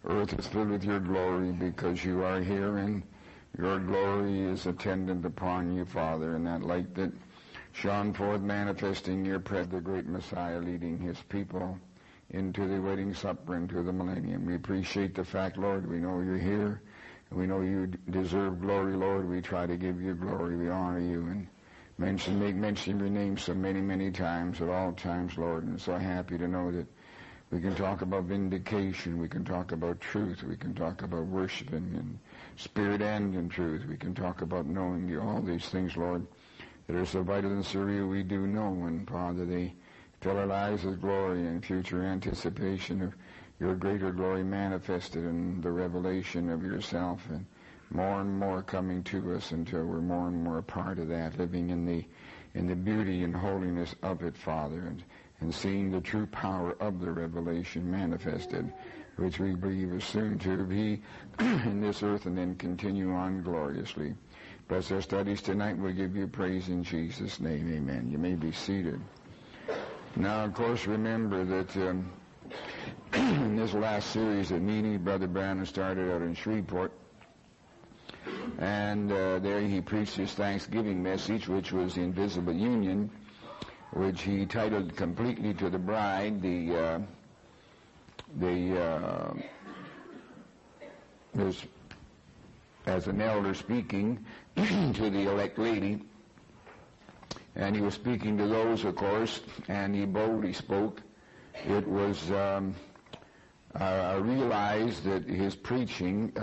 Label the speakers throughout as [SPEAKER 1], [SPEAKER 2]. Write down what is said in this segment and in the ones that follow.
[SPEAKER 1] Earth is filled with your glory because you are here, and your glory is attendant upon you, Father, and that light that shone forth manifesting your the great Messiah leading his people into the wedding supper, into the millennium. We appreciate the fact, Lord, we know you're here, and we know you deserve glory, Lord. We try to give you glory. We honor you and make mention of your name so many, many times, at all times, Lord, and so happy to know that we can talk about vindication, we can talk about truth, we can talk about worshiping in spirit and in truth. We can talk about knowing you, all these things, Lord, that are so vital and so real. We do know, and Father, they fill our lives with glory and future anticipation of your greater glory manifested in the revelation of yourself, and more coming to us until we're more and more a part of that, living in the beauty and holiness of it, Father, and seeing the true power of the revelation manifested, which we believe is soon to be in this earth and then continue on gloriously. Bless our studies tonight. We'll give you praise in Jesus' name. Amen. You may be seated. Now, of course, remember that in this last series of meeting, Brother Branham started out in Shreveport, and there he preached his Thanksgiving message, which was the Invisible Union, which he titled completely to the bride. Was as an elder speaking to the elect lady, and he was speaking to those, of course, and he boldly spoke. It was I realized that his preaching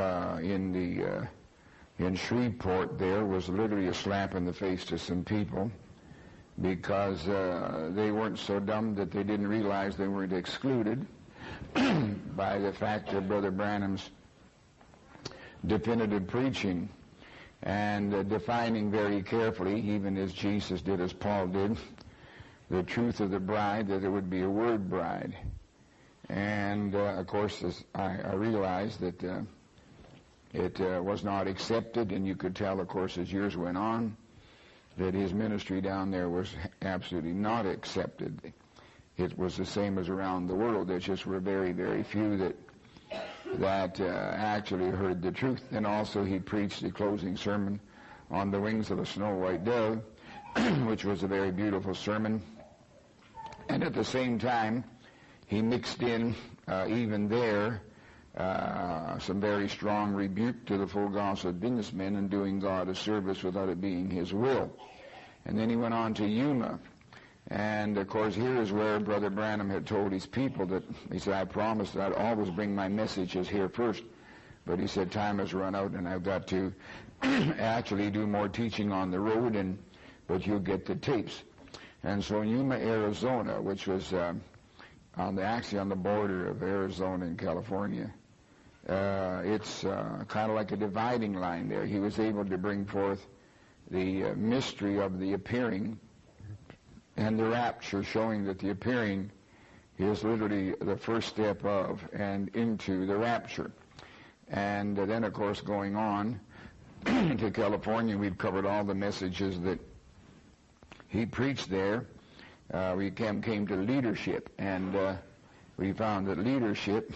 [SPEAKER 1] in Shreveport there was literally a slap in the face to some people, because they weren't so dumb that they didn't realize they weren't excluded by the fact of Brother Branham's definitive preaching and defining very carefully, even as Jesus did, as Paul did, the truth of the bride, that there would be a word bride. And of course, as I realized that it was not accepted, and you could tell, of course, as years went on, that his ministry down there was absolutely not accepted. It was the same as around the world. There just were very, very few that actually heard the truth. And also he preached the closing sermon on the wings of a snow white dove, which was a very beautiful sermon. And at the same time, he mixed in, even there, some very strong rebuke to the full gospel of businessmen and doing God a service without it being his will. And then he went on to Yuma. And of course, here is where Brother Branham had told his people that, he said, I promised that I'd always bring my messages here first. But he said, time has run out and I've got to actually do more teaching on the road, but you'll get the tapes. And so in Yuma, Arizona, which was actually on the border of Arizona and California, it's kind of like a dividing line there. He was able to bring forth the mystery of the appearing and the rapture, showing that the appearing is literally the first step of and into the rapture. And then, of course, going on to California, we've covered all the messages that he preached there. We came to leadership, and we found that leadership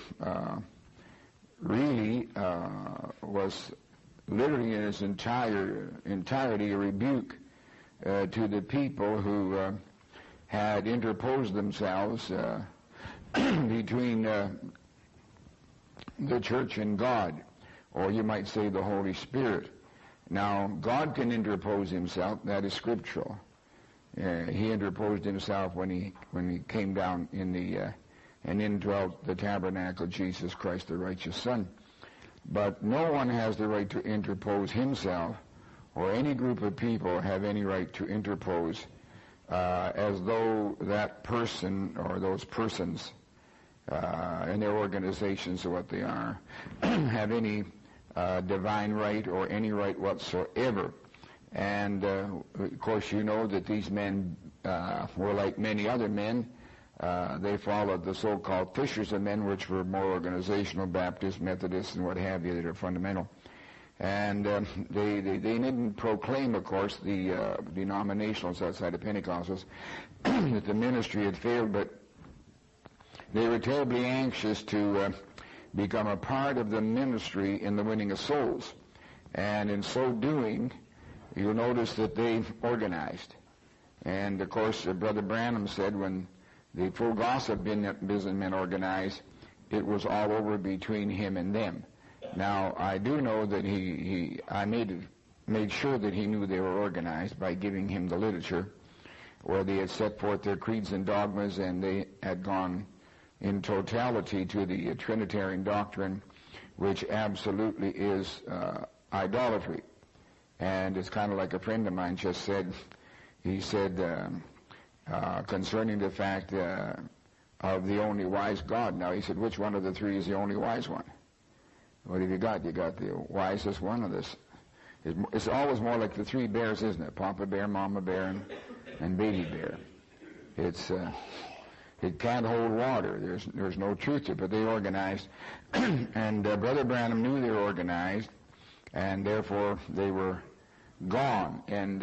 [SPEAKER 1] really was literally in its entirety a rebuke to the people who had interposed themselves between the church and God, or you might say the Holy Spirit. Now, God can interpose himself. That is scriptural. He interposed himself when he came down in the and indwelt the tabernacle, Jesus Christ, the righteous Son. But no one has the right to interpose himself, or any group of people have any right to interpose as though that person or those persons and their organizations, or what they are, have any divine right or any right whatsoever. And of course, you know that these men were like many other men. They followed the so-called fishers of men, which were more organizational, Baptists, Methodists, and what have you, that are fundamental. And they didn't proclaim, of course, the denominationals outside of Pentecostals that the ministry had failed, but they were terribly anxious to become a part of the ministry in the winning of souls. And in so doing, you'll notice that they've organized. And, of course, Brother Branham said when the Full Gospel businessmen organized, it was all over between him and them. Now, I do know that I made sure that he knew they were organized by giving him the literature where they had set forth their creeds and dogmas, and they had gone in totality to the Trinitarian doctrine, which absolutely is idolatry. And it's kind of like a friend of mine just said. He said concerning the fact of the only wise God. Now, he said, which one of the three is the only wise one? What have you got? You got the wisest one of this. It's always more like the three bears, isn't it? Papa bear, mama bear, and baby bear. It can't hold water. There's no truth to it, but they organized. And Brother Branham knew they were organized, and therefore they were gone. And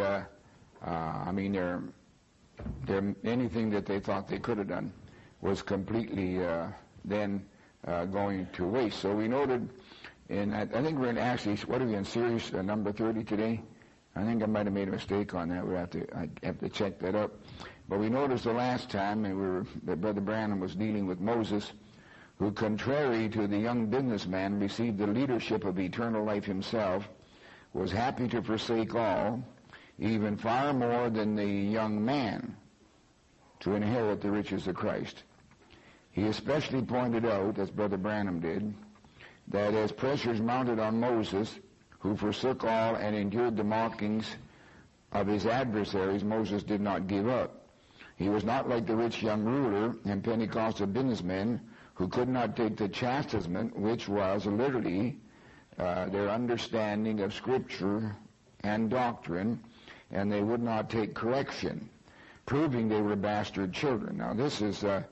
[SPEAKER 1] anything that they thought they could have done was completely then going to waste. So we noted, I think we're in actually, what are we in series number 30 today? I think I might have made a mistake on that. I have to check that up. But we noticed the last time that Brother Branham was dealing with Moses, who, contrary to the young businessman, received the leadership of eternal life himself, was happy to forsake all, even far more than the young man, to inherit the riches of Christ. He especially pointed out, as Brother Branham did, that as pressures mounted on Moses, who forsook all and endured the mockings of his adversaries, Moses did not give up. He was not like the rich young ruler and Pentecostal businessmen who could not take the chastisement, which was literally their understanding of Scripture and doctrine, and they would not take correction, proving they were bastard children. Now, this is a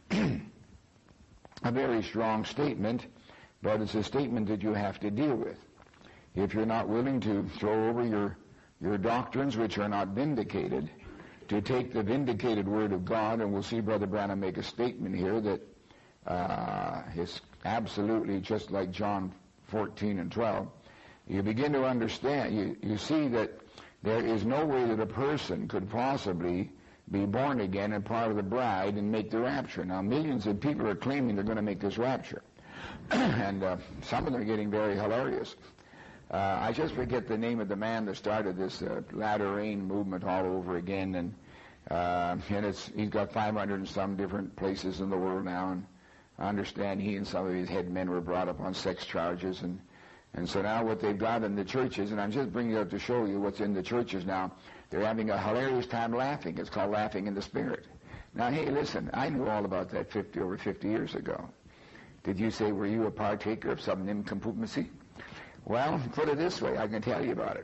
[SPEAKER 1] very strong statement, but it's a statement that you have to deal with. If you're not willing to throw over your doctrines, which are not vindicated, to take the vindicated Word of God, and we'll see Brother Branham make a statement here that is absolutely just like John 14 and 12, you begin to understand, you see that there is no way that a person could possibly be born again and part of the bride and make the rapture. Now, millions of people are claiming they're going to make this rapture. And some of them are getting very hilarious. I just forget the name of the man that started this latter rain movement all over again. And he's got 500 and some different places in the world now. And I understand he and some of his head men were brought up on sex charges. And so now what they've got in the churches, and I'm just bringing it up to show you what's in the churches now, they're having a hilarious time laughing. It's called laughing in the spirit. Now, hey, listen, I knew all about that over 50 years ago. Did you say, were you a partaker of some nincompoopmacy? Well, put it this way, I can tell you about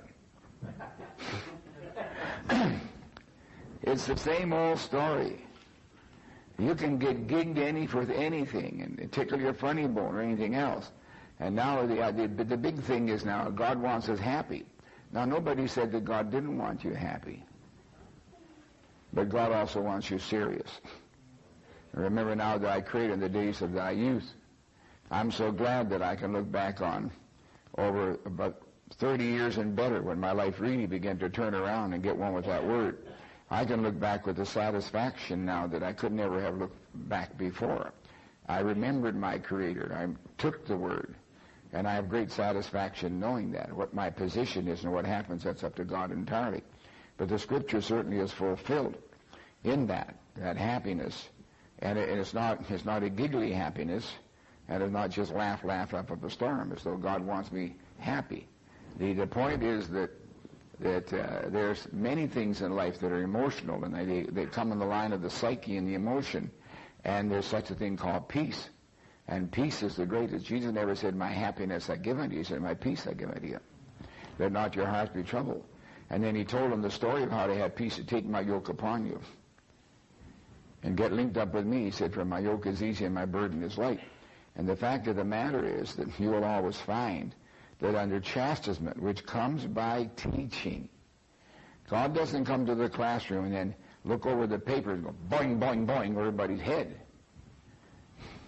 [SPEAKER 1] it. It's the same old story. You can get gigged with anything and tickle your funny bone or anything else. And now the big thing is now God wants us happy. Now, nobody said that God didn't want you happy. But God also wants you serious. Remember now that I created in the days of thy youth. I'm so glad that I can look back on over about 30 years and better when my life really began to turn around and get one with that Word. I can look back with a satisfaction now that I could never have looked back before. I remembered my Creator. I took the Word. And I have great satisfaction knowing that. What my position is and what happens, that's up to God entirely. But the Scripture certainly is fulfilled in that happiness. And it's not a giggly happiness, and it's not just laugh up a storm, as though God wants me happy. The point is that there's many things in life that are emotional, and they come in the line of the psyche and the emotion, and there's such a thing called peace. And peace is the greatest. Jesus never said, my happiness I give unto you. He said, my peace I give unto you. Let not your hearts be troubled. And then he told them the story of how to have peace, to take my yoke upon you and get linked up with me. He said, for my yoke is easy and my burden is light. And the fact of the matter is that you will always find that under chastisement, which comes by teaching, God doesn't come to the classroom and then look over the papers and go boing, boing, boing over everybody's head.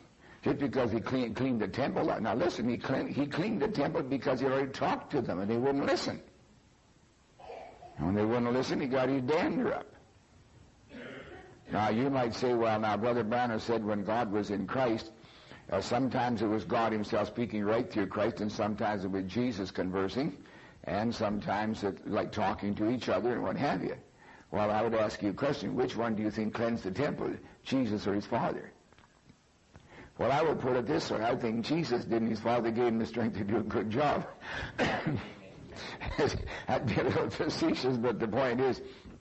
[SPEAKER 1] Just because he cleaned the temple. Now listen, he cleaned the temple because he already talked to them and they wouldn't listen. And when they wouldn't listen, he got his dander up. Now you might say, well, now Brother Branham said when God was in Christ, sometimes it was God himself speaking right through Christ, and sometimes it was Jesus conversing, and sometimes it like talking to each other and what have you. Well, I would ask you a question. Which one do you think cleansed the temple, Jesus or his Father? Well, I would put it this way. I think Jesus did, and his Father gave him the strength to do a good job. I'd be a little facetious, but the point is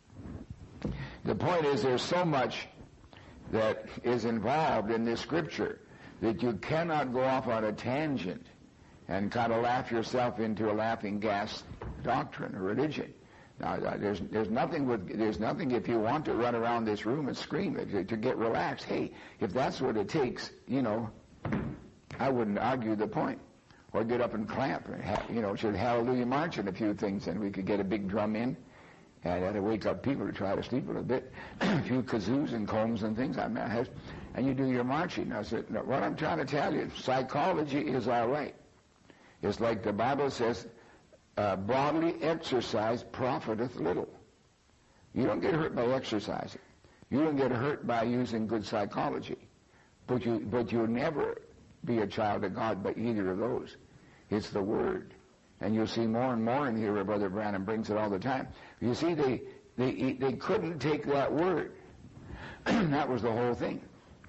[SPEAKER 1] there's so much that is involved in this scripture that you cannot go off on a tangent and kind of laugh yourself into a laughing gas doctrine or religion. Now, there's nothing if you want to run around this room and scream to get relaxed. Hey, if that's what it takes, I wouldn't argue the point. Or get up and clap, should hallelujah march in a few things, and we could get a big drum in, and that'd wake up people to try to sleep a little bit. A few kazoos and combs and things, and you do your marching. Now, what I'm trying to tell you, psychology is all right. It's like the Bible says, bodily exercise profiteth little. You don't get hurt by exercising. You don't get hurt by using good psychology. But you'll never be a child of God by either of those. It's the Word. And you'll see more and more in here where Brother Branham brings it all the time. You see, they couldn't take that Word. That was the whole thing.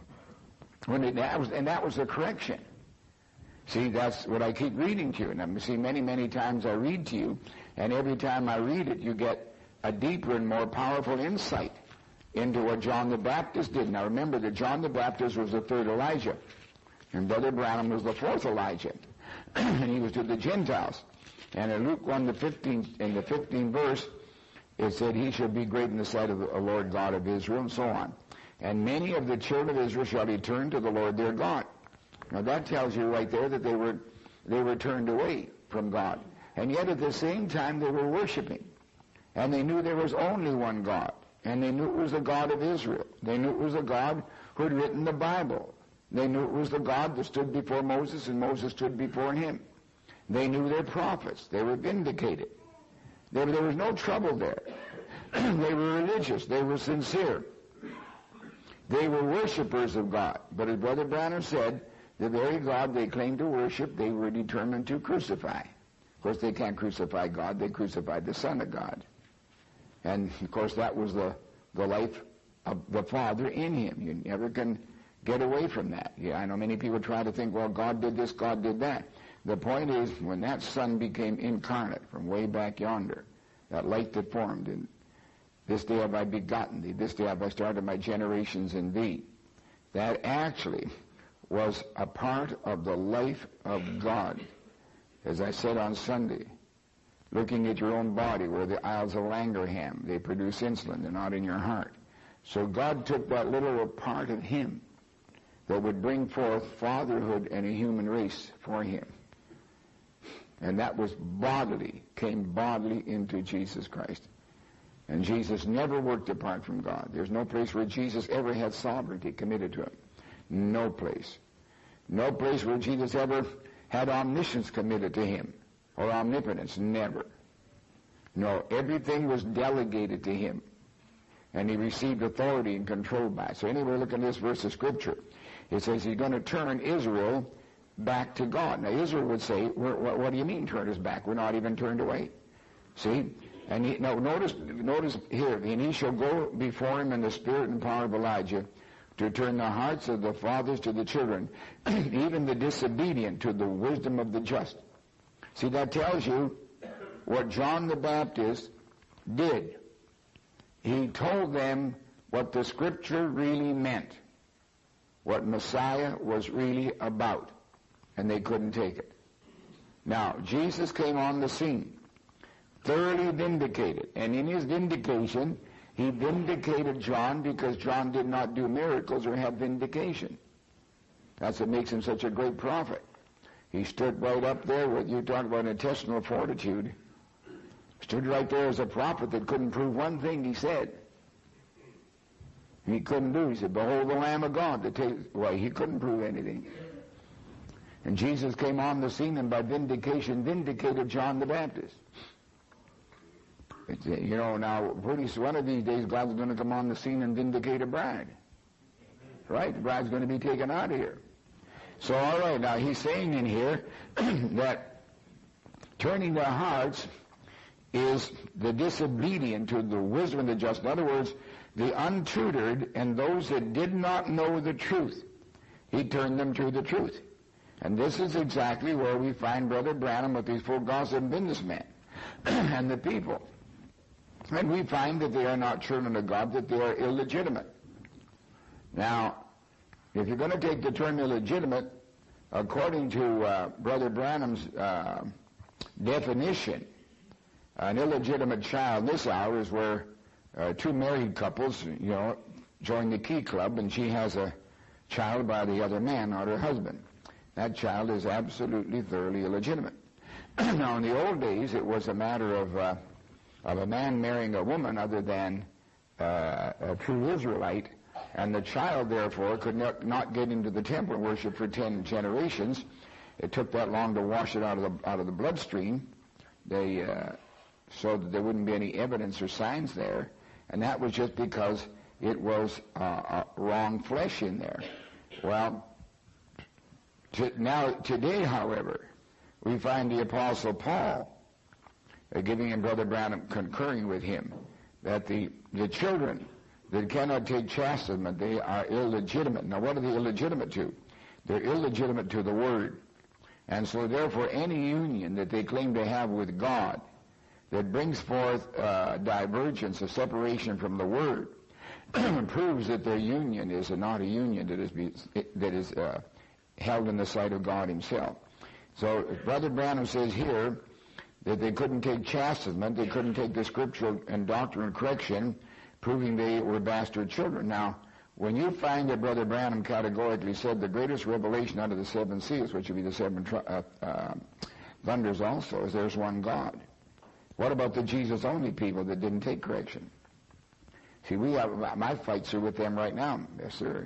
[SPEAKER 1] That was the correction. See, that's what I keep reading to you. And see, many, many times I read to you, and every time I read it, you get a deeper and more powerful insight into what John the Baptist did. Now remember that John the Baptist was the third Elijah, and Brother Branham was the fourth Elijah, and he was to the Gentiles. And in Luke 1, in the 15th verse, it said, he shall be great in the sight of the Lord God of Israel, and so on. And many of the children of Israel shall return to the Lord their God. Now that tells you right there that they were turned away from God. And yet at the same time they were worshiping. And they knew there was only one God. And they knew it was the God of Israel. They knew it was the God who had written the Bible. They knew it was the God that stood before Moses and Moses stood before him. They knew their prophets. They were vindicated. There was no trouble there. They were religious. They were sincere. They were worshipers of God. But as Brother Branham said, the very God they claimed to worship, they were determined to crucify. Of course, they can't crucify God. They crucified the Son of God. And, of course, that was the life of the Father in him. You never can get away from that. Yeah, I know many people try to think, well, God did this, God did that. The point is, when that Son became incarnate from way back yonder, that light that formed, and this day have I begotten thee, this day have I started my generations in thee, that actually was a part of the life of God. As I said on Sunday, looking at your own body, where the Isles of Langerham, they produce insulin, they're not in your heart. So God took that little part of him that would bring forth fatherhood and a human race for him. And that was came bodily into Jesus Christ. And Jesus never worked apart from God. There's no place where Jesus ever had sovereignty committed to him. No place. No place where Jesus ever had omniscience committed to him, or omnipotence. Never. No, everything was delegated to him. And he received authority and control by it. So anyway, look at this verse of Scripture. It says he's going to turn Israel back to God. Now Israel would say, what do you mean turn us back? We're not even turned away. See? And notice here, and he shall go before him in the spirit and power of Elijah, to turn the hearts of the fathers to the children, even the disobedient to the wisdom of the just. See, that tells you what John the Baptist did. He told them what the Scripture really meant, what Messiah was really about, and they couldn't take it. Now, Jesus came on the scene, thoroughly vindicated, and in his vindication, he vindicated John because John did not do miracles or have vindication. That's what makes him such a great prophet. He stood right up there with, you talk about intestinal fortitude, stood right there as a prophet that couldn't prove one thing he said. He couldn't do. He said, behold the Lamb of God that takes... Well, he couldn't prove anything. And Jesus came on the scene and by vindication vindicated John the Baptist. You know, now, one of these days, God's going to come on the scene and vindicate a bride. Right? The bride's going to be taken out of here. So, all right, now he's saying in here that turning their hearts is the disobedient to the wisdom of the just. In other words, the untutored and those that did not know the truth. He turned them to the truth. And this is exactly where we find Brother Branham with these full gossip businessmen and the people. And we find that they are not children of God, that they are illegitimate. Now, if you're going to take the term illegitimate, according to Brother Branham's definition, an illegitimate child this hour is where two married couples, join the Key Club, and she has a child by the other man, not her husband. That child is absolutely, thoroughly illegitimate. Now, in the old days, it was a matter of a man marrying a woman other than a true Israelite, and the child, therefore, could not get into the temple and worship for 10 generations. It took that long to wash it out of the bloodstream, so that there wouldn't be any evidence or signs there, and that was just because it was wrong flesh in there. Well, today, however, we find the Apostle Paul giving in Brother Branham, concurring with him, that the children that cannot take chastisement, they are illegitimate. Now, what are they illegitimate to? They're illegitimate to the Word. And so, therefore, any union that they claim to have with God that brings forth divergence, a separation from the Word, proves that their union is not a union that is held in the sight of God Himself. So, Brother Branham says here that they couldn't take chastisement, they couldn't take the scriptural and doctrinal correction, proving they were bastard children. Now, when you find that Brother Branham categorically said the greatest revelation under the 7 seals, which would be the 7 thunders also, is there's one God. What about the Jesus-only people that didn't take correction? See, my fights are with them right now. Yes, sir.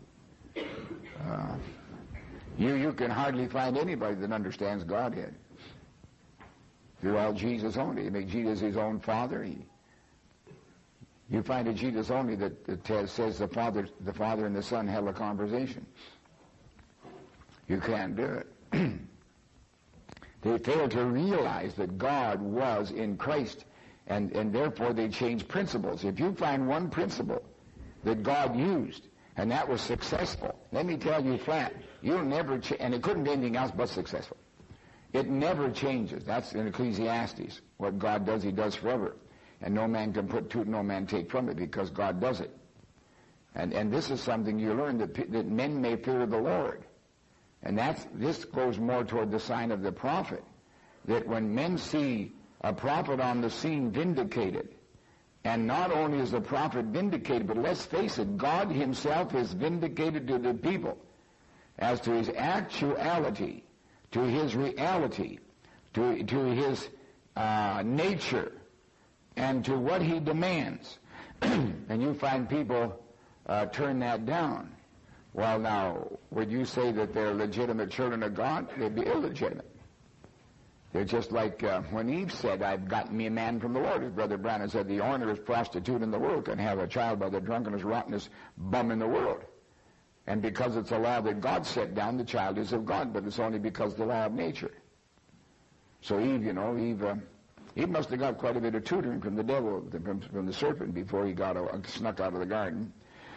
[SPEAKER 1] You can hardly find anybody that understands Godhead. They're all Jesus only. They make Jesus His own Father. You find a Jesus only that says the Father and the Son held a conversation. You can't do it. They fail to realize that God was in Christ, and therefore they change principles. If you find one principle that God used, and that was successful, let me tell you flat, you'll never and it couldn't be anything else but successful. It never changes. That's in Ecclesiastes. What God does, He does forever. And no man can put to it, no man take from it, because God does it. And this is something you learn, that men may fear the Lord. And this goes more toward the sign of the prophet, that when men see a prophet on the scene vindicated, and not only is the prophet vindicated, but let's face it, God Himself is vindicated to the people as to His actuality, to His reality, to His nature, and to what He demands. And you find people turn that down. Well, now, would you say that they're legitimate children of God? They'd be illegitimate. They're just like when Eve said, I've gotten me a man from the Lord. As Brother Branham said, the ornerest prostitute in the world can have a child by the drunkenness, rottenest bum in the world. And because it's a law that God set down, the child is of God, but it's only because of the law of nature. So Eve, Eve must have got quite a bit of tutoring from the devil, from the serpent, before he snuck out of the garden.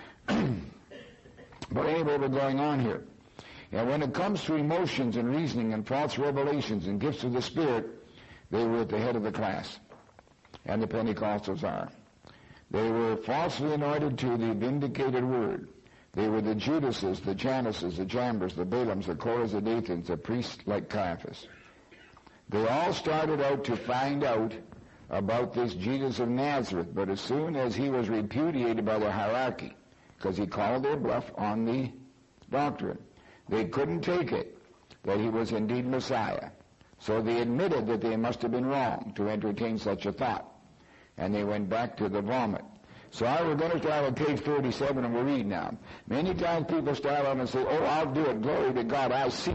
[SPEAKER 1] But anyway, we're going on here. And when it comes to emotions and reasoning and false revelations and gifts of the Spirit, they were at the head of the class. And the Pentecostals are. They were falsely anointed to the vindicated word. They were the Judases, the Janneses, the Jambres, the Balaams, the Korahs, the Dathans, the priests like Caiaphas. They all started out to find out about this Jesus of Nazareth, but as soon as he was repudiated by the hierarchy, because he called their bluff on the doctrine, they couldn't take it that he was indeed Messiah. So they admitted that they must have been wrong to entertain such a thought. And they went back to the vomit. So we're going to start on page 37, and we'll read now. Many times people start out and say, oh, I'll do it. Glory to God, I see it.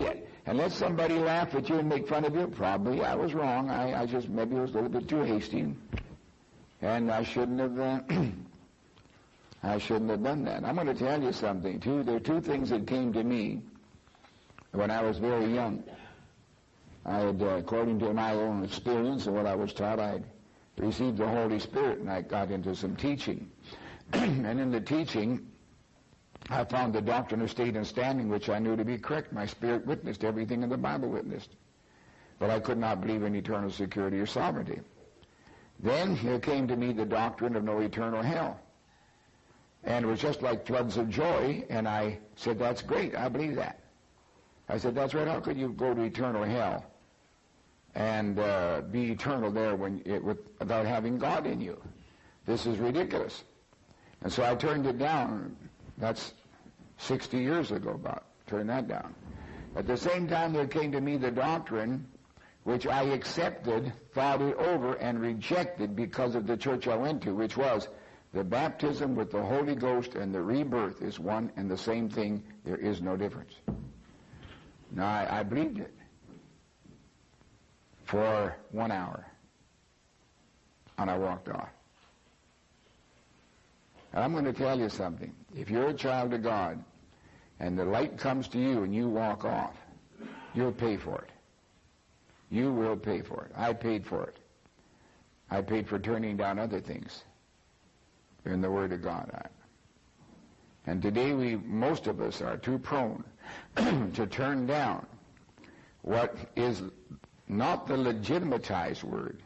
[SPEAKER 1] And let somebody laugh at you and make fun of you. Probably I was wrong. I just maybe was a little bit too hasty. And I shouldn't have done that. I'm going to tell you something, too. There are two things that came to me when I was very young. I had, according to my own experience and what I was taught, I received the Holy Spirit, and I got into some teaching. And in the teaching, I found the doctrine of state and standing, which I knew to be correct. My spirit witnessed everything in the Bible witnessed. But I could not believe in eternal security or sovereignty. Then here came to me the doctrine of no eternal hell. And it was just like floods of joy, and I said, that's great, I believe that. I said, that's right, how could you go to eternal hell and be eternal there without having God in you? This is ridiculous. And so I turned it down. That's 60 years ago about, turned that down. At the same time, there came to me the doctrine which I accepted, thought it over, and rejected because of the church I went to, which was the baptism with the Holy Ghost and the rebirth is one and the same thing. There is no difference. Now, I believed it for 1 hour, and I walked off. And I'm going to tell you something. If you're a child of God, and the light comes to you and you walk off, you'll pay for it. You will pay for it. I paid for it. I paid for turning down other things in the Word of God. And today most of us are too prone to turn down what is not the legitimatized Word,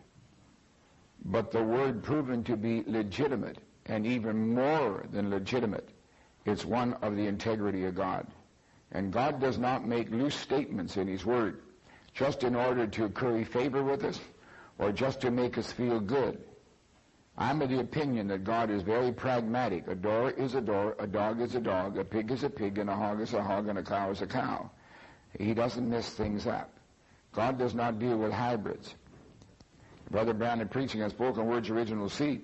[SPEAKER 1] but the Word proven to be legitimate, and even more than legitimate. It's one of the integrity of God. And God does not make loose statements in His Word just in order to curry favor with us or just to make us feel good. I'm of the opinion that God is very pragmatic. A door is a door, a dog is a dog, a pig is a pig, and a hog is a hog, and a cow is a cow. He doesn't mess things up. God does not deal with hybrids. Brother Brown, in preaching on spoken words original seed,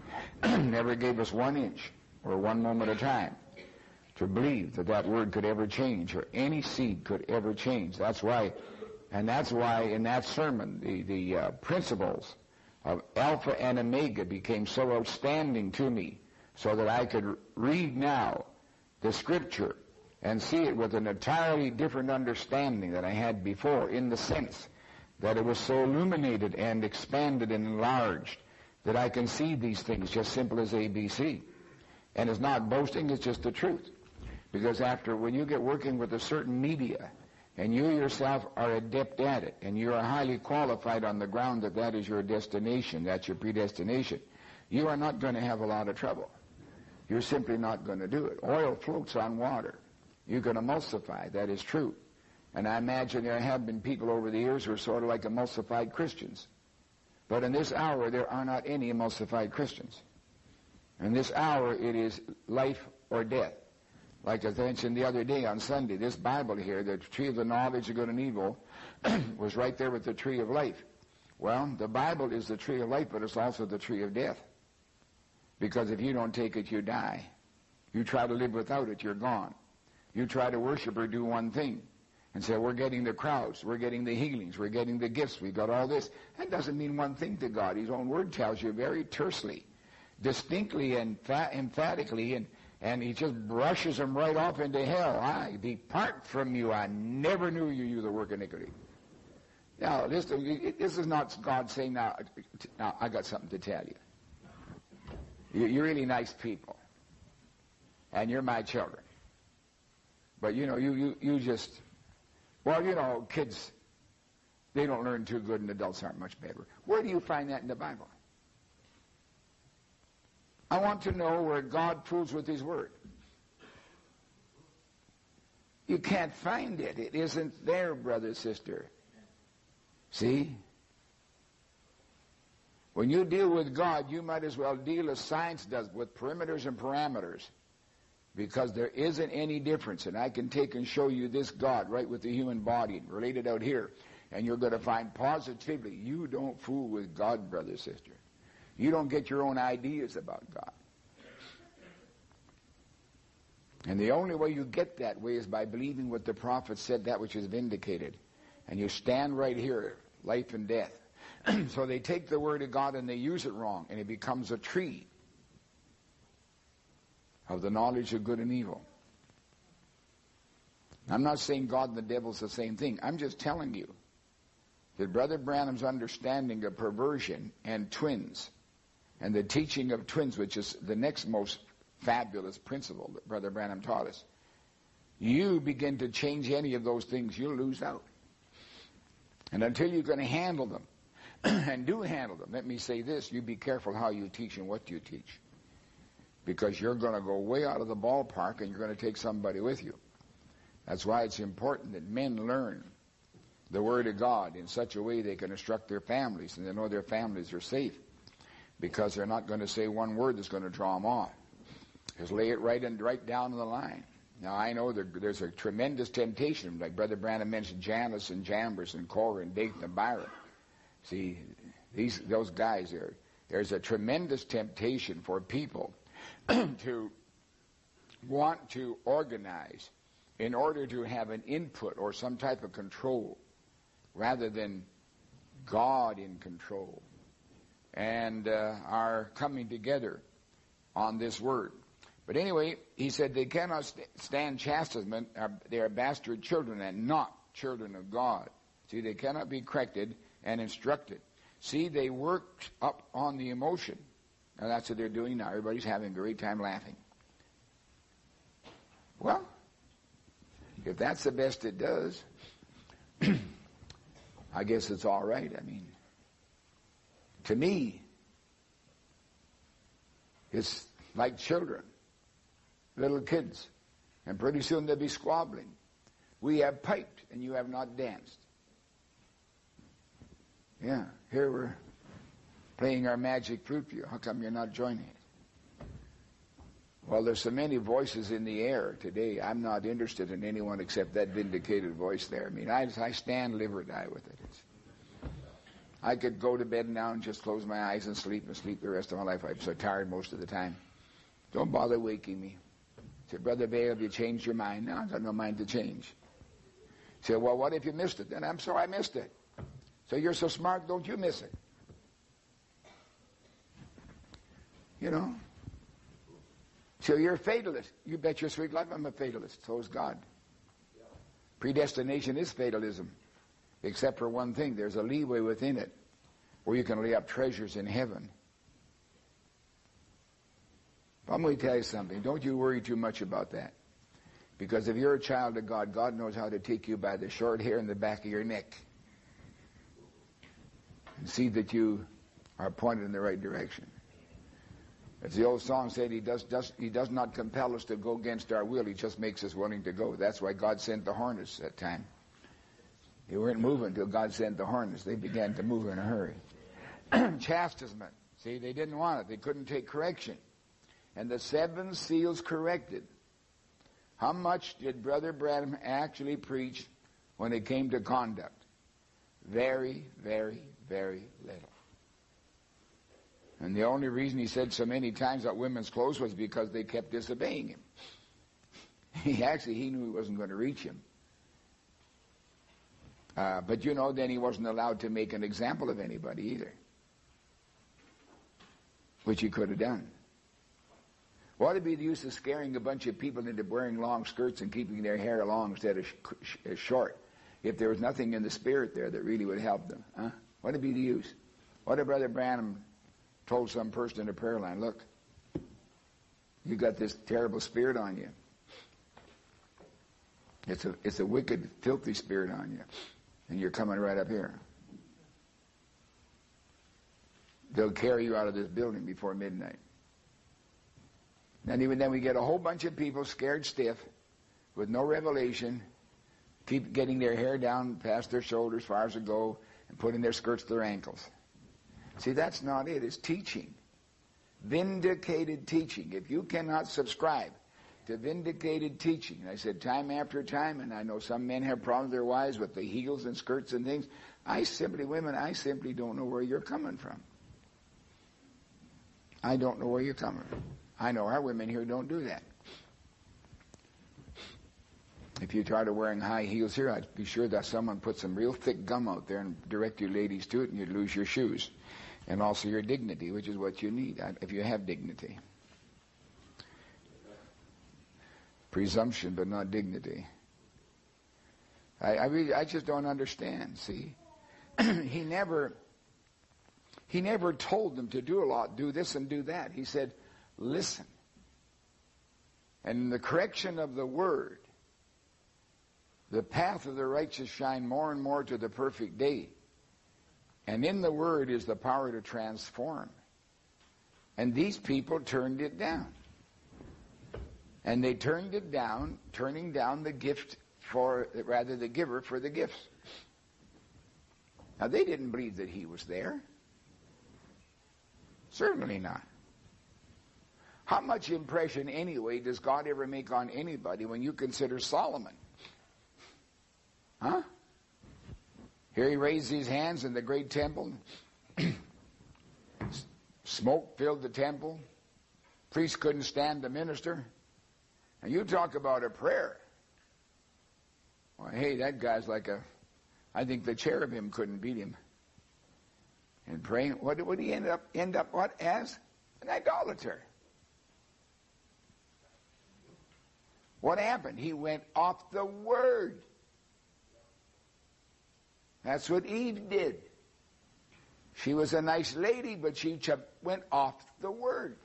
[SPEAKER 1] never gave us 1 inch or 1 moment of time to believe that that word could ever change or any seed could ever change. That's why in that sermon the principles of Alpha and Omega became so outstanding to me, so that I could read now the Scripture and see it with an entirely different understanding than I had before, in the sense that it was so illuminated and expanded and enlarged that I can see these things just simple as ABC. And it's not boasting, it's just the truth. Because when you get working with a certain media, and you yourself are adept at it, and you are highly qualified on the ground that that is your destination, that's your predestination, you are not going to have a lot of trouble. You're simply not going to do it. Oil floats on water. You can emulsify, that is true. And I imagine there have been people over the years who are sort of like emulsified Christians. But in this hour, there are not any emulsified Christians. In this hour, it is life or death. Like I mentioned the other day on Sunday, this Bible here, the tree of the knowledge of good and evil, was right there with the tree of life. Well, the Bible is the tree of life, but it's also the tree of death. Because if you don't take it, you die. You try to live without it, you're gone. You try to worship or do one thing and say, we're getting the crowds, we're getting the healings, we're getting the gifts, we've got all this. That doesn't mean one thing to God. His own word tells you very tersely, distinctly and emphatically, and he just brushes them right off into hell. I depart from you. I never knew you, you the work of iniquity. Now, this is not God saying, now I got something to tell you. You're really nice people, and you're my children. But, you just, kids, they don't learn too good, and adults aren't much better. Where do you find that in the Bible? I want to know where God proves with His Word. You can't find it. It isn't there, brother, sister. See? When you deal with God, you might as well deal as science does, with perimeters and parameters, because there isn't any difference. And I can take and show you this God right with the human body and relate it out here, and you're going to find positively you don't fool with God, brother, sister. You don't get your own ideas about God. And the only way you get that way is by believing what the prophet said, that which is vindicated. And you stand right here, life and death. So they take the word of God and they use it wrong, and it becomes a tree of the knowledge of good and evil. I'm not saying God and the devil's the same thing. I'm just telling you that Brother Branham's understanding of perversion and twins, and the teaching of twins, which is the next most fabulous principle that Brother Branham taught us, you begin to change any of those things, you'll lose out. And until you're going to handle them, and do handle them, let me say this, you be careful how you teach and what you teach. Because you're going to go way out of the ballpark and you're going to take somebody with you. That's why it's important that men learn the Word of God in such a way they can instruct their families and they know their families are safe. Because they're not going to say one word that's going to draw them off. Just lay it right down the line. Now I know there's a tremendous temptation, like Brother Branham mentioned, Janus and Jambres and Korah and Dathan and Byron. See, those guys there, there's a tremendous temptation for people to want to organize in order to have an input or some type of control rather than God in control, and are coming together on this word. But anyway, he said they cannot stand chastisement. They are bastard children and not children of God. See, they cannot be corrected and instructed. See, they worked up on the emotion. Now that's what they're doing now. Everybody's having a great time laughing. Well, if that's the best it does, I guess it's all right. I mean, to me, it's like children, little kids, and pretty soon they'll be squabbling. We have piped and you have not danced. Yeah, here we're playing our magic flute for you. How come you're not joining it? Well, there's so many voices in the air today. I'm not interested in anyone except that vindicated voice there. I mean, I stand, live or die with it. I could go to bed now and just close my eyes and sleep the rest of my life. I'm so tired most of the time. Don't bother waking me. Say, Brother Vale, have you changed your mind? No, I've got no mind to change. Say, well, what if you missed it? Then I'm sorry I missed it. So you're so smart, don't you miss it. You know? So you're a fatalist. You bet your sweet life I'm a fatalist. So is God. Predestination is fatalism. Except for one thing. There's a leeway within it where you can lay up treasures in heaven. But I'm going to tell you something. Don't you worry too much about that. Because if you're a child of God, God knows how to take you by the short hair in the back of your neck and see that you are pointed in the right direction. As the old song said, he does not compel us to go against our will. He just makes us willing to go. That's why God sent the hornets that time. They weren't moving until God sent the hornets. They began to move in a hurry. Chastisement. See, they didn't want it. They couldn't take correction. And the 7 seals corrected. How much did Brother Branham actually preach when it came to conduct? Very, very, very little. And the only reason he said so many times that women's clothes was because they kept disobeying him. He knew he wasn't going to reach him. But you know, then he wasn't allowed to make an example of anybody either, which he could have done. What would be the use of scaring a bunch of people into wearing long skirts and keeping their hair long instead of short if there was nothing in the spirit there that really would help them? Huh? What would be the use? What if Brother Branham told some person in the prayer line, look, you got this terrible spirit on you. It's a wicked, filthy spirit on you. And you're coming right up here. They'll carry you out of this building before midnight. And even then we get a whole bunch of people scared stiff with no revelation, keep getting their hair down past their shoulders, far as it go, and putting their skirts to their ankles. See, that's not it. It's teaching. Vindicated teaching. If you cannot subscribe to vindicated teaching, and I said time after time, and I know some men have problems with their wives with the heels and skirts and things. I simply don't know where you're coming from. I don't know where you're coming from. I know our women here don't do that. If you try to wearing high heels here, I'd be sure that someone put some real thick gum out there and direct you ladies to it, and you'd lose your shoes. And also your dignity, which is what you need, if you have dignity. Presumption, but not dignity. I just don't understand, see. He never told them to do a lot, do this and do that. He said, listen. And in the correction of the word, the path of the righteous shine more and more to the perfect day. And in the word is the power to transform. And these people turned it down. And they turned it down, turning down the gift the giver for the gifts. Now, they didn't believe that he was there. Certainly not. How much impression, anyway, does God ever make on anybody when you consider Solomon? Huh? Here he raised his hands in the great temple. Smoke filled the temple. Priests couldn't stand to minister. And you talk about a prayer. Well, hey, that guy's like I think the cherubim couldn't beat him. And praying, what would he end up what? As an idolater. What happened? He went off the word. That's what Eve did. She was a nice lady, but she went off the word.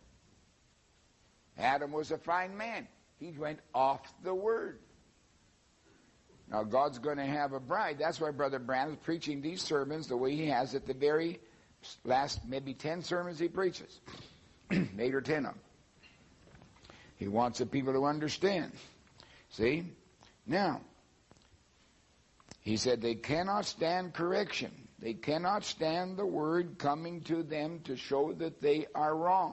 [SPEAKER 1] Adam was a fine man. He went off the word. Now, God's going to have a bride. That's why Brother Branham's preaching these sermons the way he has at the very last, maybe 10 sermons he preaches. 8 or 10 of them. He wants the people to understand. See? Now, he said they cannot stand correction. They cannot stand the word coming to them to show that they are wrong.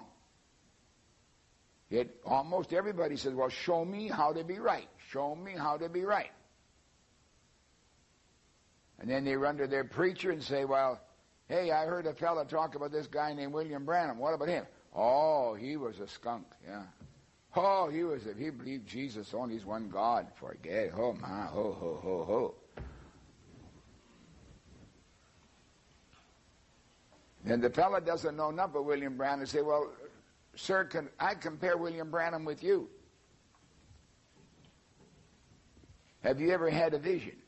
[SPEAKER 1] Yet almost everybody says, well, show me how to be right. Show me how to be right. And then they run to their preacher and say, well, hey, I heard a fella talk about this guy named William Branham. What about him? Oh, he was a skunk, yeah. Oh, if he believed Jesus only is one God, forget. Oh, my, ho, ho, ho, ho. And the fella doesn't know enough of William Branham and say, well, sir, can I compare William Branham with you? Have you ever had a vision?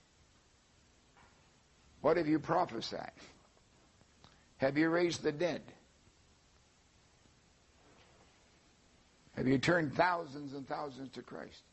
[SPEAKER 1] What have you prophesied? Have you raised the dead? Have you turned thousands and thousands to Christ?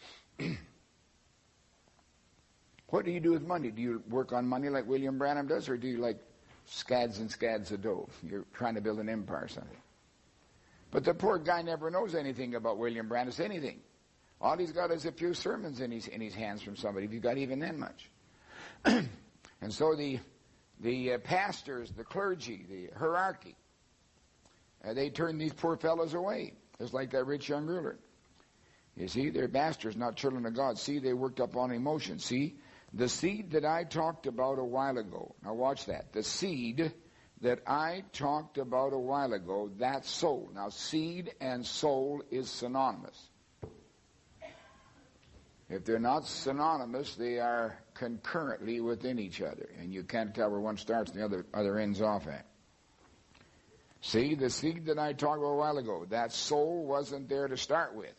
[SPEAKER 1] What do you do with money? Do you work on money like William Branham does, or do you like scads and scads of dough? You're trying to build an empire or something. But the poor guy never knows anything about William Branham, anything. All he's got is a few sermons in his hands from somebody, if you've got even that much. And so the pastors, the clergy, the hierarchy, they turn these poor fellows away. Just like that rich young ruler. You see, they're bastards, not children of God. See, they worked up on emotion. See, the seed that I talked about a while ago. Now watch that. The seed that I talked about a while ago, that's soul. Now seed and soul is synonymous. If they're not synonymous, they are concurrently within each other. And you can't tell where one starts and the other ends off at. See, the seed that I talked about a while ago, that soul wasn't there to start with.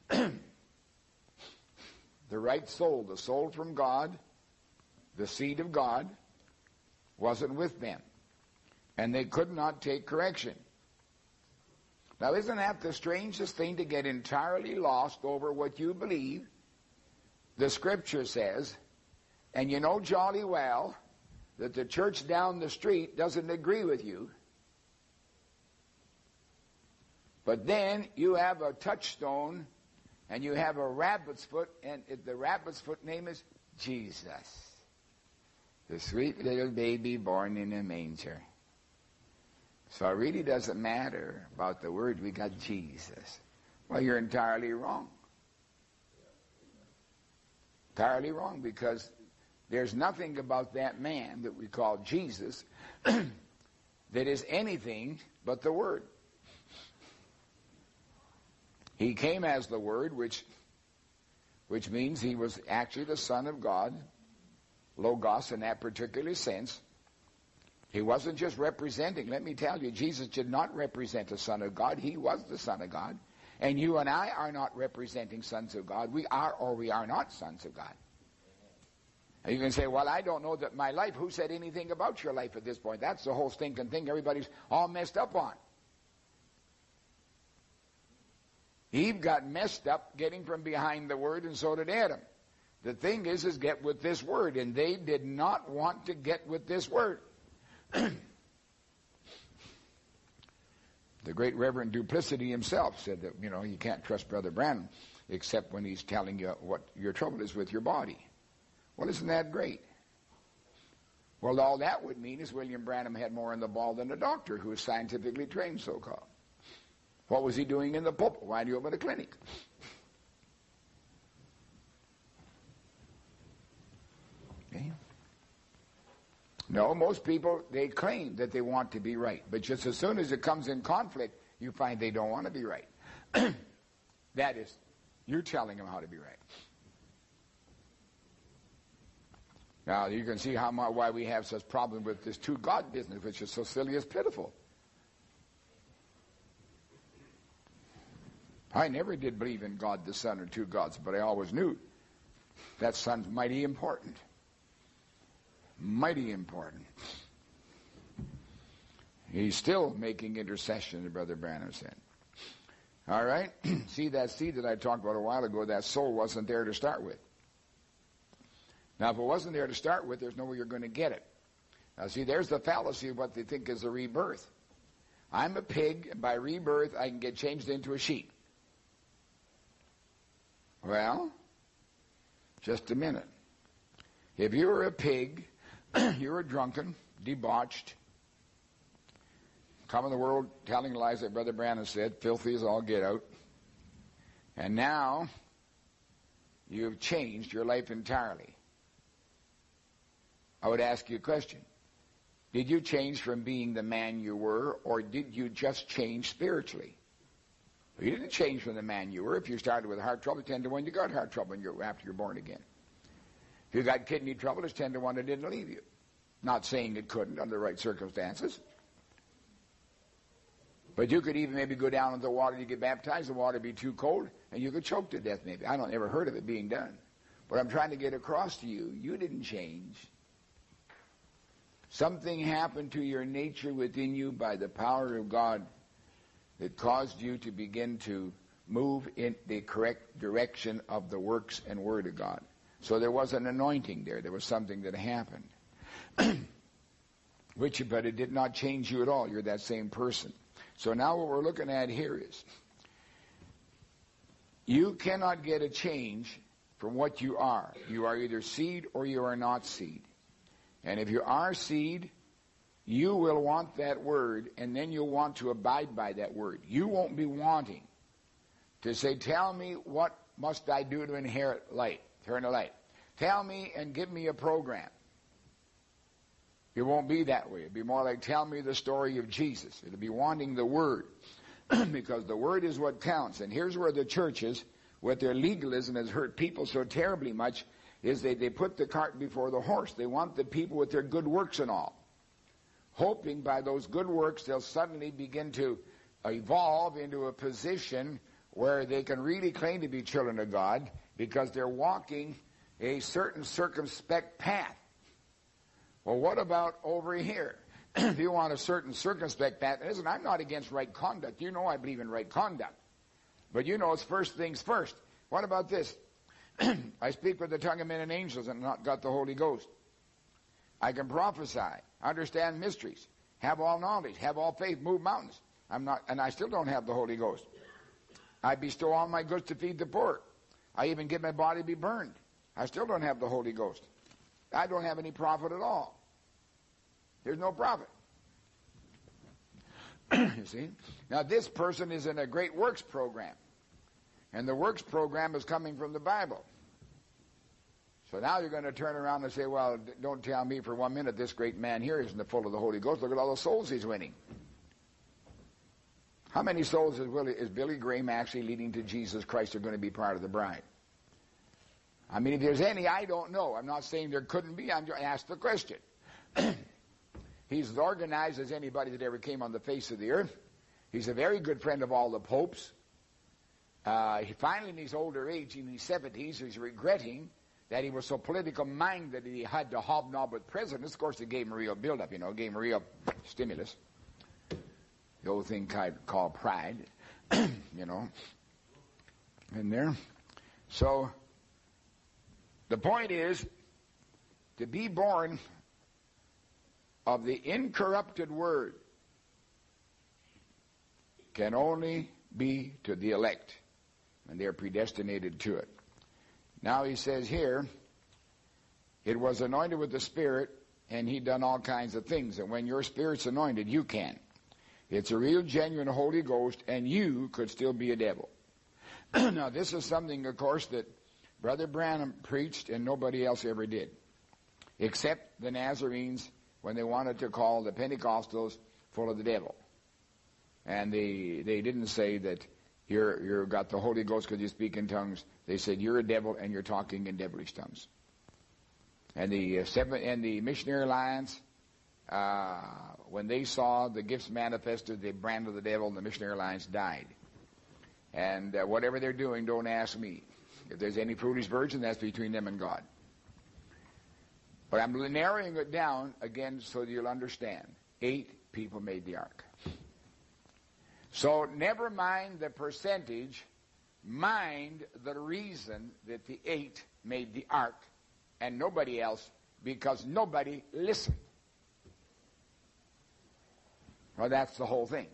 [SPEAKER 1] The right soul, the soul from God, the seed of God, wasn't with them. And they could not take correction. Now, isn't that the strangest thing, to get entirely lost over what you believe? The Scripture says, and you know jolly well that the church down the street doesn't agree with you. But then you have a touchstone and you have a rabbit's foot, and the rabbit's foot name is Jesus. The sweet little baby born in a manger. So it really doesn't matter about the word. We got Jesus. Well, you're entirely wrong. Entirely wrong, because there's nothing about that man that we call Jesus that is anything but the Word. He came as the Word, which which means he was actually the Son of God, Logos in that particular sense. He wasn't just representing. Let me tell you, Jesus did not represent the Son of God. He was the Son of God. And you and I are not representing sons of God. We are or we are not sons of God. And you can say, well, I don't know that my life. Who said anything about your life at this point? That's the whole stinking thing everybody's all messed up on. Eve got messed up getting from behind the Word, and so did Adam. The thing is get with this Word, and they did not want to get with this Word. The great Reverend Duplicity himself said that, you can't trust Brother Branham except when he's telling you what your trouble is with your body. Well, isn't that great? Well, all that would mean is William Branham had more in the ball than a doctor who was scientifically trained, so-called. What was he doing in the pulpit? Why do you open a clinic? Okay. No, most people, they claim that they want to be right. But just as soon as it comes in conflict, you find they don't want to be right. That is, you're telling them how to be right. Now, you can see why we have such problem with this two God business, which is so silly as pitiful. I never did believe in God the Son or two gods, but I always knew that Son's mighty important. Mighty important. He's still making intercession, Brother Branham said. All right? See that seed that I talked about a while ago, that soul wasn't there to start with. Now, if it wasn't there to start with, there's no way you're going to get it. Now, see, there's the fallacy of what they think is a rebirth. I'm a pig, and by rebirth, I can get changed into a sheep. Well, just a minute. If you were a pig, you were drunken, debauched, come in the world telling lies that Brother Branham said, filthy as all get out, and now you've changed your life entirely. I would ask you a question. Did you change from being the man you were, or did you just change spiritually? You didn't change from the man you were. If you started with heart trouble, 10 to 1 you got heart trouble after you're born again. If you got kidney trouble, it's 10 to 1 it didn't leave you. Not saying it couldn't under the right circumstances. But you could even maybe go down in the water to get baptized, the water would be too cold, and you could choke to death maybe. I don't ever heard of it being done. But I'm trying to get across to you, you didn't change. Something happened to your nature within you by the power of God that caused you to begin to move in the correct direction of the works and Word of God. So there was an anointing there. There was something that happened. But it did not change you at all. You're that same person. So now what we're looking at here is, you cannot get a change from what you are. You are either seed or you are not seed. And if you are seed, you will want that Word, and then you'll want to abide by that Word. You won't be wanting to say, tell me what must I do to inherit light, eternal light. Tell me and give me a program. It won't be that way. It'll be more like, tell me the story of Jesus. It'll be wanting the Word, because the Word is what counts. And here's where the churches, with their legalism, has hurt people so terribly much, is they put the cart before the horse. They want the people with their good works and all, hoping by those good works they'll suddenly begin to evolve into a position where they can really claim to be children of God because they're walking a certain circumspect path. Well, what about over here? If you want a certain circumspect path, listen, I'm not against right conduct. You know I believe in right conduct. But you know it's first things first. What about this? I speak with the tongue of men and angels and not got the Holy Ghost. I can prophesy, understand mysteries, have all knowledge, have all faith, move mountains. And I still don't have the Holy Ghost. I bestow all my goods to feed the poor. I even give my body to be burned. I still don't have the Holy Ghost. I don't have any profit at all. There's no profit. You see? Now this person is in a great works program. And the works program is coming from the Bible. So now you're going to turn around and say, well, don't tell me for 1 minute this great man here isn't full of the Holy Ghost. Look at all the souls he's winning. How many souls is Billy Graham actually leading to Jesus Christ are going to be part of the bride? I mean, if there's any, I don't know. I'm not saying there couldn't be. I'm just asked the question. He's as organized as anybody that ever came on the face of the earth. He's a very good friend of all the popes. He finally, in his older age, in his 70s, he's regretting that he was so political minded that he had to hobnob with presidents. Of course, it gave him a real build-up, gave him a real stimulus. The old thing called pride, in there. So, the point is, to be born of the incorrupted word can only be to the elect, and they're predestinated to it. Now he says here, it was anointed with the Spirit, and he done all kinds of things. And when your Spirit's anointed, you can. It's a real, genuine Holy Ghost, and you could still be a devil. Now this is something, of course, that Brother Branham preached and nobody else ever did, except the Nazarenes when they wanted to call the Pentecostals full of the devil. And they didn't say that you're got the Holy Ghost because you speak in tongues. They said you're a devil and you're talking in devilish tongues. And the Missionary Alliance, when they saw the gifts manifested, they branded the devil, and the Missionary Alliance died. And whatever they're doing, don't ask me. If there's any foolish virgin, that's between them and God. But I'm narrowing it down again so that you'll understand. 8 people made the ark. So never mind the percentage, mind the reason that the 8 made the ark and nobody else, because nobody listened. Well, that's the whole thing.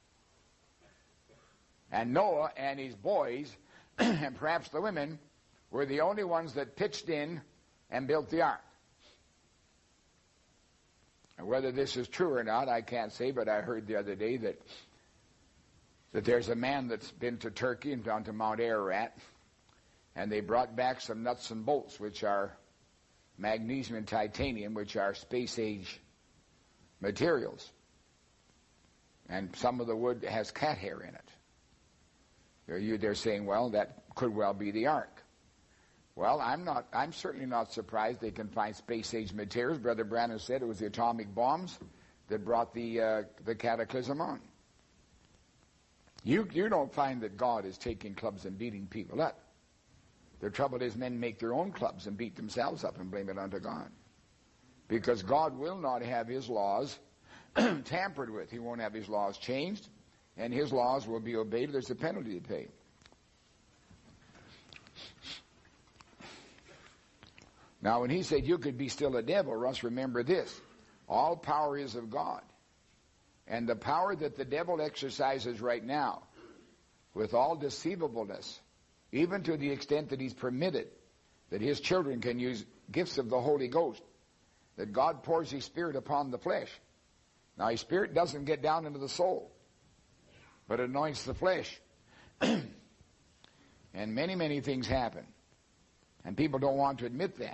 [SPEAKER 1] And Noah and his boys, and perhaps the women, were the only ones that pitched in and built the ark. And whether this is true or not, I can't say, but I heard the other day that there's a man that's been to Turkey and down to Mount Ararat, and they brought back some nuts and bolts, which are magnesium and titanium, which are space-age materials. And some of the wood has cat hair in it. They're saying, well, that could well be the ark. Well, I'm certainly not surprised they can find space-age materials. Brother Branham said it was the atomic bombs that brought the cataclysm on. You don't find that God is taking clubs and beating people up. The trouble is men make their own clubs and beat themselves up and blame it unto God. Because God will not have his laws tampered with. He won't have his laws changed, and his laws will be obeyed. There's a penalty to pay. Now, when he said you could be still a devil, Russ, remember this. All power is of God. And the power that the devil exercises right now, with all deceivableness, even to the extent that he's permitted that his children can use gifts of the Holy Ghost, that God pours his Spirit upon the flesh. Now, his Spirit doesn't get down into the soul, but anoints the flesh. And many, many things happen. And people don't want to admit that.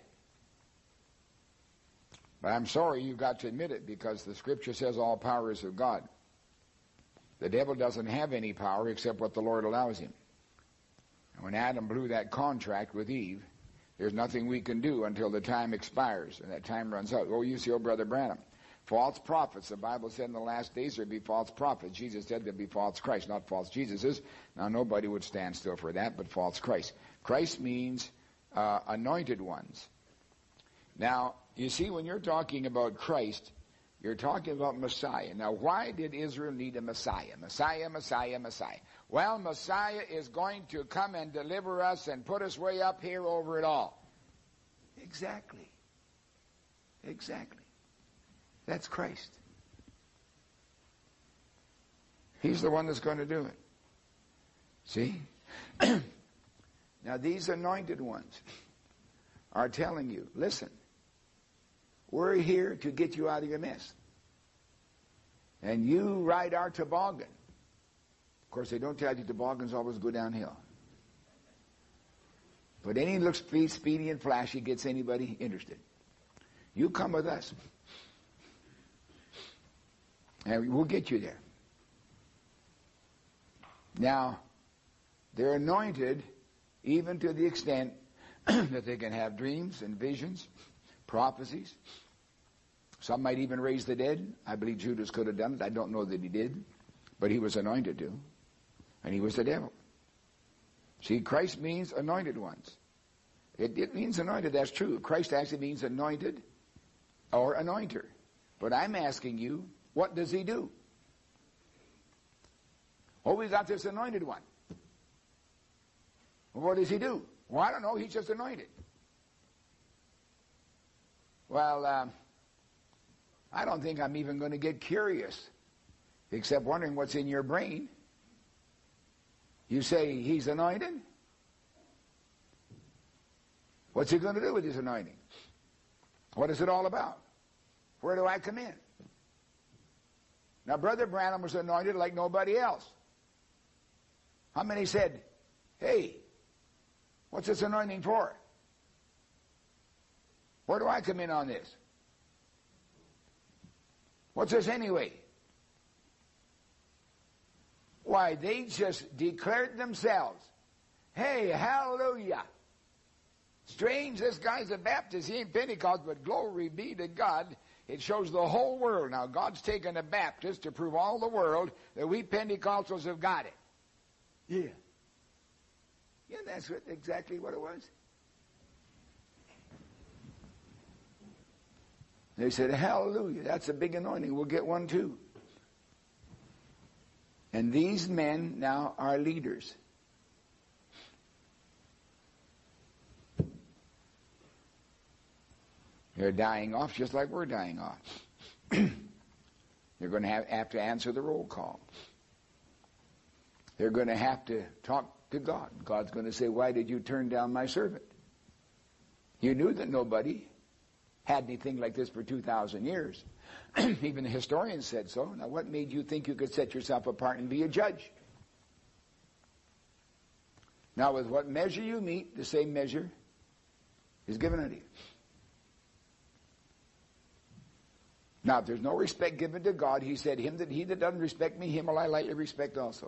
[SPEAKER 1] But I'm sorry you've got to admit it, because the Scripture says all power is of God. The devil doesn't have any power except what the Lord allows him. And when Adam blew that contract with Eve, there's nothing we can do until the time expires, and that time runs out. Oh, you see, oh, Brother Branham. False prophets. The Bible said in the last days there'd be false prophets. Jesus said there'd be false Christ, not false Jesuses. Now, nobody would stand still for that, but false Christ. Christ means anointed ones. Now, you see, when you're talking about Christ, you're talking about Messiah. Now, why did Israel need a Messiah? Messiah, Messiah, Messiah. Well, Messiah is going to come and deliver us and put us way up here over it all. Exactly. Exactly. That's Christ. He's the one that's going to do it. See? Now, these anointed ones are telling you, listen, we're here to get you out of your mess. And you ride our toboggan. Of course, they don't tell you toboggans always go downhill. But any looks speedy and flashy gets anybody interested. You come with us. And we'll get you there. Now, they're anointed even to the extent that they can have dreams and visions, prophecies. Some might even raise the dead. I believe Judas could have done it. I don't know that he did, but he was anointed to, and he was the devil. See, Christ means anointed ones. It means anointed, that's true. Christ actually means anointed or anointer. But I'm asking you, what does he do? Oh, we got this anointed one. Well, what does he do? Well, I don't know. He's just anointed. Well, I don't think I'm even going to get curious, except wondering what's in your brain. You say he's anointed? What's he going to do with his anointing? What is it all about? Where do I come in? Now, Brother Branham was anointed like nobody else. How many said, hey, what's this anointing for? Where do I come in on this? What's this anyway? Why, they just declared themselves. Hey, hallelujah. Strange, this guy's a Baptist. He ain't Pentecost, but glory be to God. It shows the whole world. Now, God's taken a Baptist to prove all the world that we Pentecostals have got it. Yeah. Yeah, that's exactly what it was. They said, hallelujah, that's a big anointing. We'll get one too. And these men now are leaders. They're dying off just like we're dying off. They're going to have to answer the roll call. They're going to have to talk to God. God's going to say, why did you turn down my servant? You knew that nobody had anything like this for 2,000 years. Even the historians said so. Now, what made you think you could set yourself apart and be a judge? Now, with what measure you meet, the same measure is given unto you. Now, if there's no respect given to God, he said, he that doesn't respect me, him will I lightly respect also.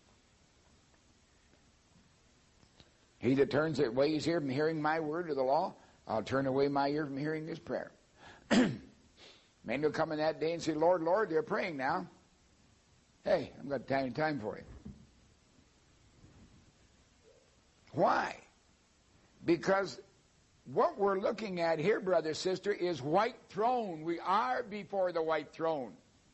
[SPEAKER 1] He that turns away his ear from hearing my word of the law, I'll turn away my ear from hearing his prayer. Men will come in that day and say, Lord, Lord, they're praying now. Hey, I've got time for you. Why? Because what we're looking at here, brother, sister, is white throne. We are before the white throne.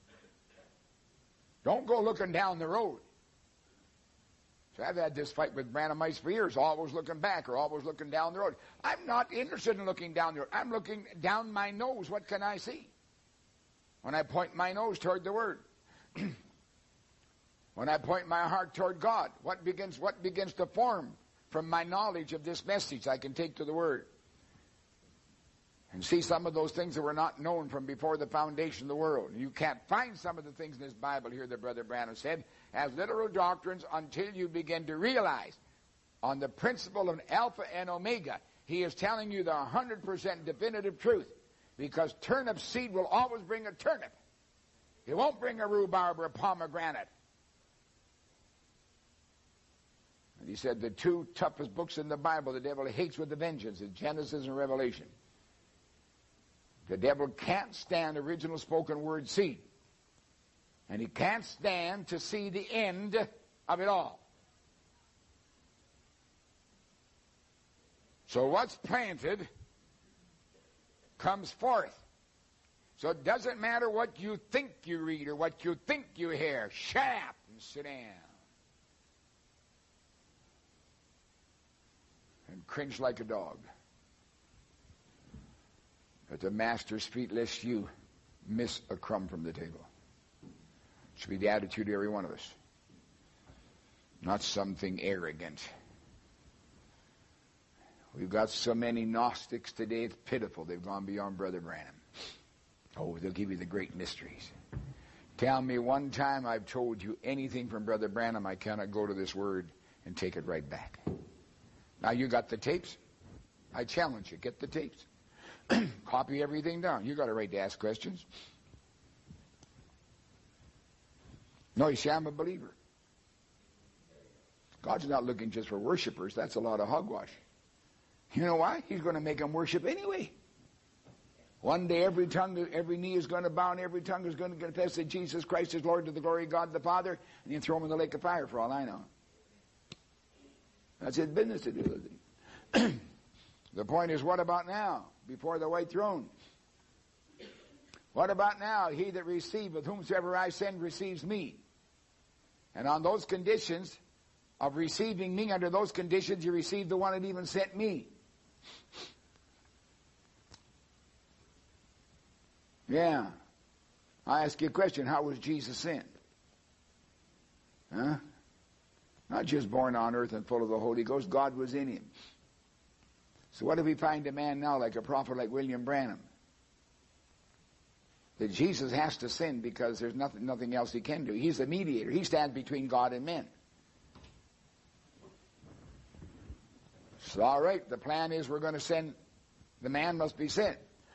[SPEAKER 1] Don't go looking down the road. So I've had this fight with Branhamites for years, always looking back or always looking down the road. I'm not interested in looking down the road. I'm looking down my nose. What can I see? When I point my nose toward the Word. When I point my heart toward God, what begins to form from my knowledge of this message I can take to the Word? And see some of those things that were not known from before the foundation of the world. You can't find some of the things in this Bible here that Brother Branham said as literal doctrines until you begin to realize on the principle of Alpha and Omega, he is telling you the 100% definitive truth. Because turnip seed will always bring a turnip. It won't bring a rhubarb or a pomegranate. And he said the two toughest books in the Bible the devil hates with a vengeance is Genesis and Revelation. The devil can't stand original spoken word seed. And he can't stand to see the end of it all. So what's planted comes forth. So it doesn't matter what you think you read or what you think you hear. Shut up and sit down. And cringe like a dog at the master's feet, lest you miss a crumb from the table. It should be the attitude of every one of us. Not something arrogant. We've got so many Gnostics today, it's pitiful. They've gone beyond Brother Branham. Oh, they'll give you the great mysteries. Tell me one time I've told you anything from Brother Branham, I cannot go to this word and take it right back. Now, you got the tapes? I challenge you, get the tapes. Copy everything down. You got a right to ask questions. No, you see, I'm a believer. God's not looking just for worshipers. That's a lot of hogwash. You know why? He's going to make them worship anyway. One day every knee is going to bow and every tongue is going to confess that Jesus Christ is Lord to the glory of God the Father, and you throw him in the lake of fire for all I know. That's his business to do with it. The point is, what about now, before the white throne? What about now? He that receiveth whomsoever I send receives me. And on those conditions of receiving me, under those conditions, you receive the one that even sent me. Yeah. I ask you a question. How was Jesus sent? Huh? Not just born on earth and full of the Holy Ghost. God was in him. So what if we find a man now like a prophet like William Branham? That Jesus has to sin because there's nothing else he can do. He's the mediator. He stands between God and men. So all right, the plan is we're going to send, the man must be sent.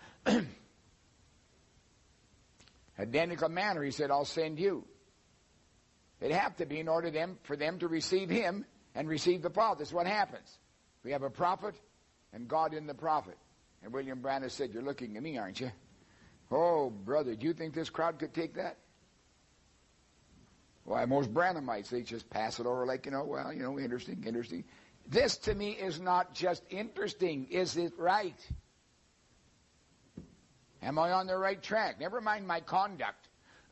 [SPEAKER 1] Identical manner, he said, I'll send you. It'd have to be in order for them to receive him and receive the Father. That's what happens. We have a prophet and God in the prophet. And William Branham said, you're looking at me, aren't you? Oh, brother, do you think this crowd could take that? Why, most Branhamites, they just pass it over like, interesting. This to me is not just interesting. Is it right? Am I on the right track? Never mind my conduct.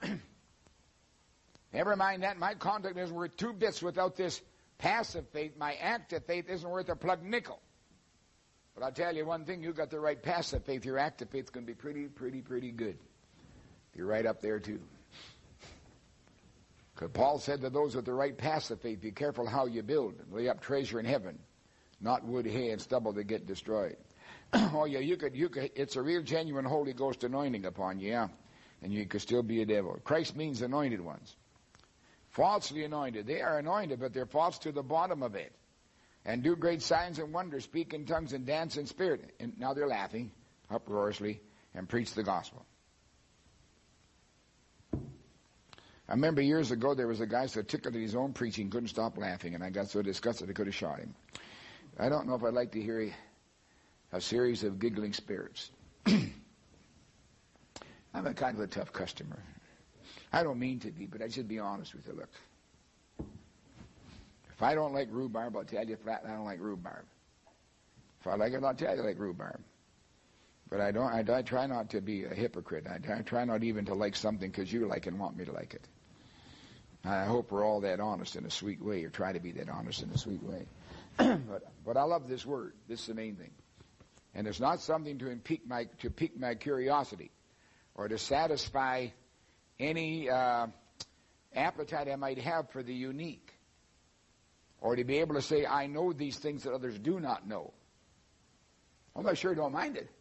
[SPEAKER 1] Never mind that. My conduct isn't worth 2 bits without this passive faith. My active faith isn't worth a plug nickel. But I'll tell you one thing. You got the right passive faith. Your active faith's going to be pretty good. You're right up there too. Because Paul said to those with the right passive faith, be careful how you build. Lay up treasure in heaven, not wood, hay, and stubble that get destroyed. Oh yeah, you could. It's a real, genuine Holy Ghost anointing upon you, yeah, and you could still be a devil. Christ means anointed ones, falsely anointed. They are anointed, but they're false to the bottom of it, and do great signs and wonders, speak in tongues and dance in spirit. And now they're laughing uproariously and preach the gospel. I remember years ago there was a guy so tickled at his own preaching, couldn't stop laughing, and I got so disgusted I could have shot him. I don't know if I'd like to hear a series of giggling spirits. I'm a kind of a tough customer. I don't mean to be, but I should be honest with you. Look, if I don't like rhubarb, I'll tell you flat, I don't like rhubarb. If I like it, I'll tell you I like rhubarb. But I try not to be a hypocrite. I try not even to like something because you like and want me to like it. I hope we're all that honest in a sweet way, or try to be that honest in a sweet way. But I love this word. This is the main thing. And it's not something to pique my curiosity or to satisfy any appetite I might have for the unique, or to be able to say, I know these things that others do not know. Well, I sure don't mind it.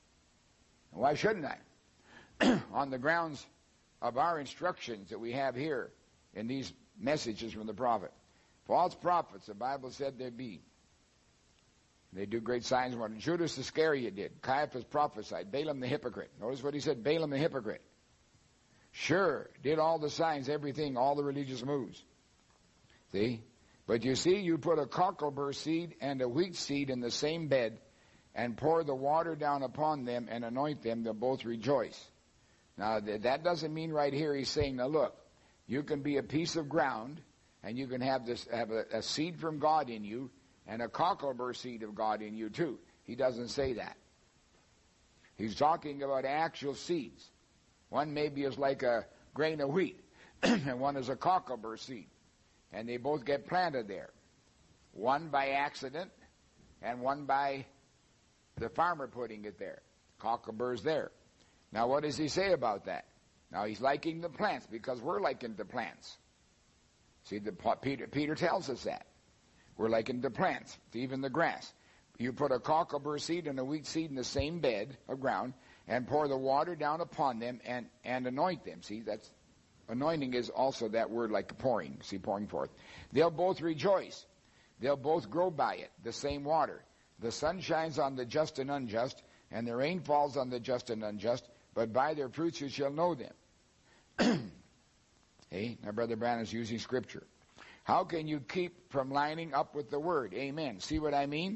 [SPEAKER 1] Why shouldn't I? On the grounds of our instructions that we have here in these messages from the prophet. False prophets, the Bible said there be. They do great signs and wonders. Judas Iscariot did. Caiaphas prophesied. Balaam the hypocrite. Notice what he said, Balaam the hypocrite. Sure, did all the signs, everything, all the religious moves. See? But you see, you put a cocklebur seed and a wheat seed in the same bed and pour the water down upon them and anoint them, they'll both rejoice. Now, that doesn't mean right here he's saying, now look, you can be a piece of ground and you can have a seed from God in you and a cocklebur seed of God in you too. He doesn't say that. He's talking about actual seeds. One maybe is like a grain of wheat and one is a cocklebur seed. And they both get planted there. One by accident and one by the farmer putting it there. Cocklebur's there. Now what does he say about that? Now he's liking the plants because we're liking the plants. See, Peter tells us that. We're liking the plants, even the grass. You put a cocklebur seed and a wheat seed in the same bed of ground and pour the water down upon them and anoint them. See, that's anointing is also that word like pouring. See, pouring forth. They'll both rejoice. They'll both grow by it, the same water. The sun shines on the just and unjust, and the rain falls on the just and unjust, but by their fruits you shall know them. Hey, now Brother Branham's using Scripture. How can you keep from lining up with the Word? Amen. See what I mean?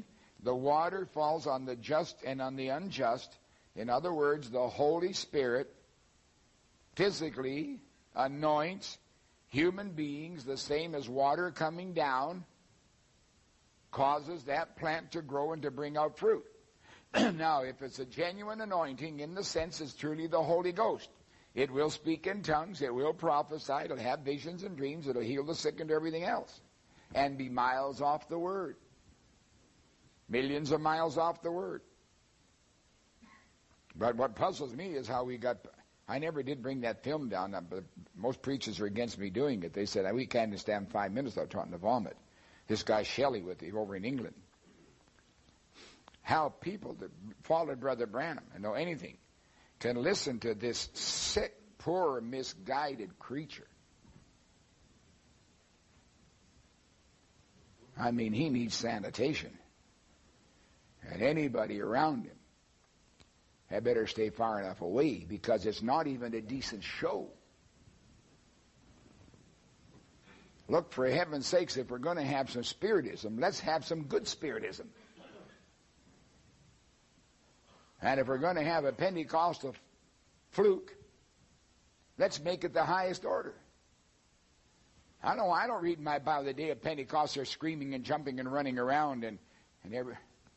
[SPEAKER 1] The water falls on the just and on the unjust. In other words, the Holy Spirit physically anoints human beings the same as water coming down causes that plant to grow and to bring out fruit. Now, if it's a genuine anointing, in the sense it's truly the Holy Ghost, it will speak in tongues, it will prophesy, it'll have visions and dreams, it'll heal the sick and everything else, and be miles off the Word. Millions of miles off the Word. But what puzzles me is how we got... I never did bring that film down, but most preachers are against me doing it. They said, we can't stand 5 minutes without trying to vomit. This guy Shelley with it over in England. How people that followed Brother Branham and know anything can listen to this sick, poor, misguided creature. I mean, he needs sanitation. And anybody around him had better stay far enough away, because it's not even a decent show. Look, for heaven's sakes, if we're going to have some spiritism, let's have some good spiritism. And if we're going to have a Pentecostal fluke, let's make it the highest order. I don't read my Bible the day of Pentecost. They're screaming and jumping and running around and every.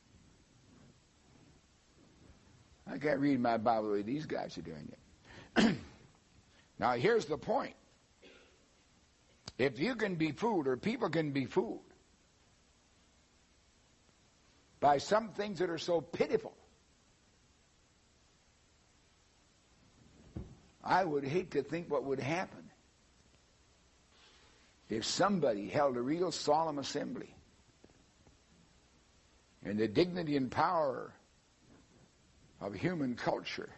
[SPEAKER 1] I can't read my Bible the way these guys are doing it. Now, here's the point. If you can be fooled, or people can be fooled, by some things that are so pitiful, I would hate to think what would happen if somebody held a real solemn assembly in the dignity and power of human culture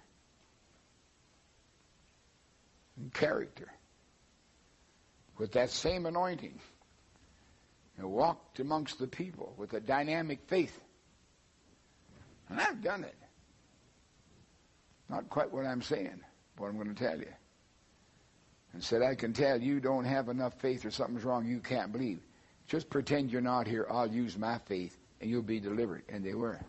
[SPEAKER 1] and character, with that same anointing, and walked amongst the people with a dynamic faith. And I've done it. Not quite what I'm saying, but I'm going to tell you. And said, I can tell you don't have enough faith, or something's wrong, you can't believe. Just pretend you're not here, I'll use my faith, and you'll be delivered. And they were.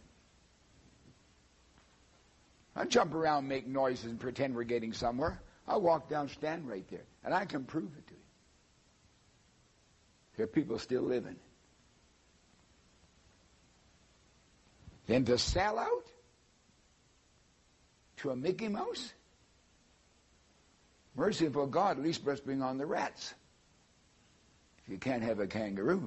[SPEAKER 1] I jump around, make noises, and pretend we're getting somewhere. I'll walk down, stand right there, and I can prove it to you. There are people still living. Then to sell out to a Mickey Mouse? Merciful God, at least let's bring on the rats. If you can't have a kangaroo.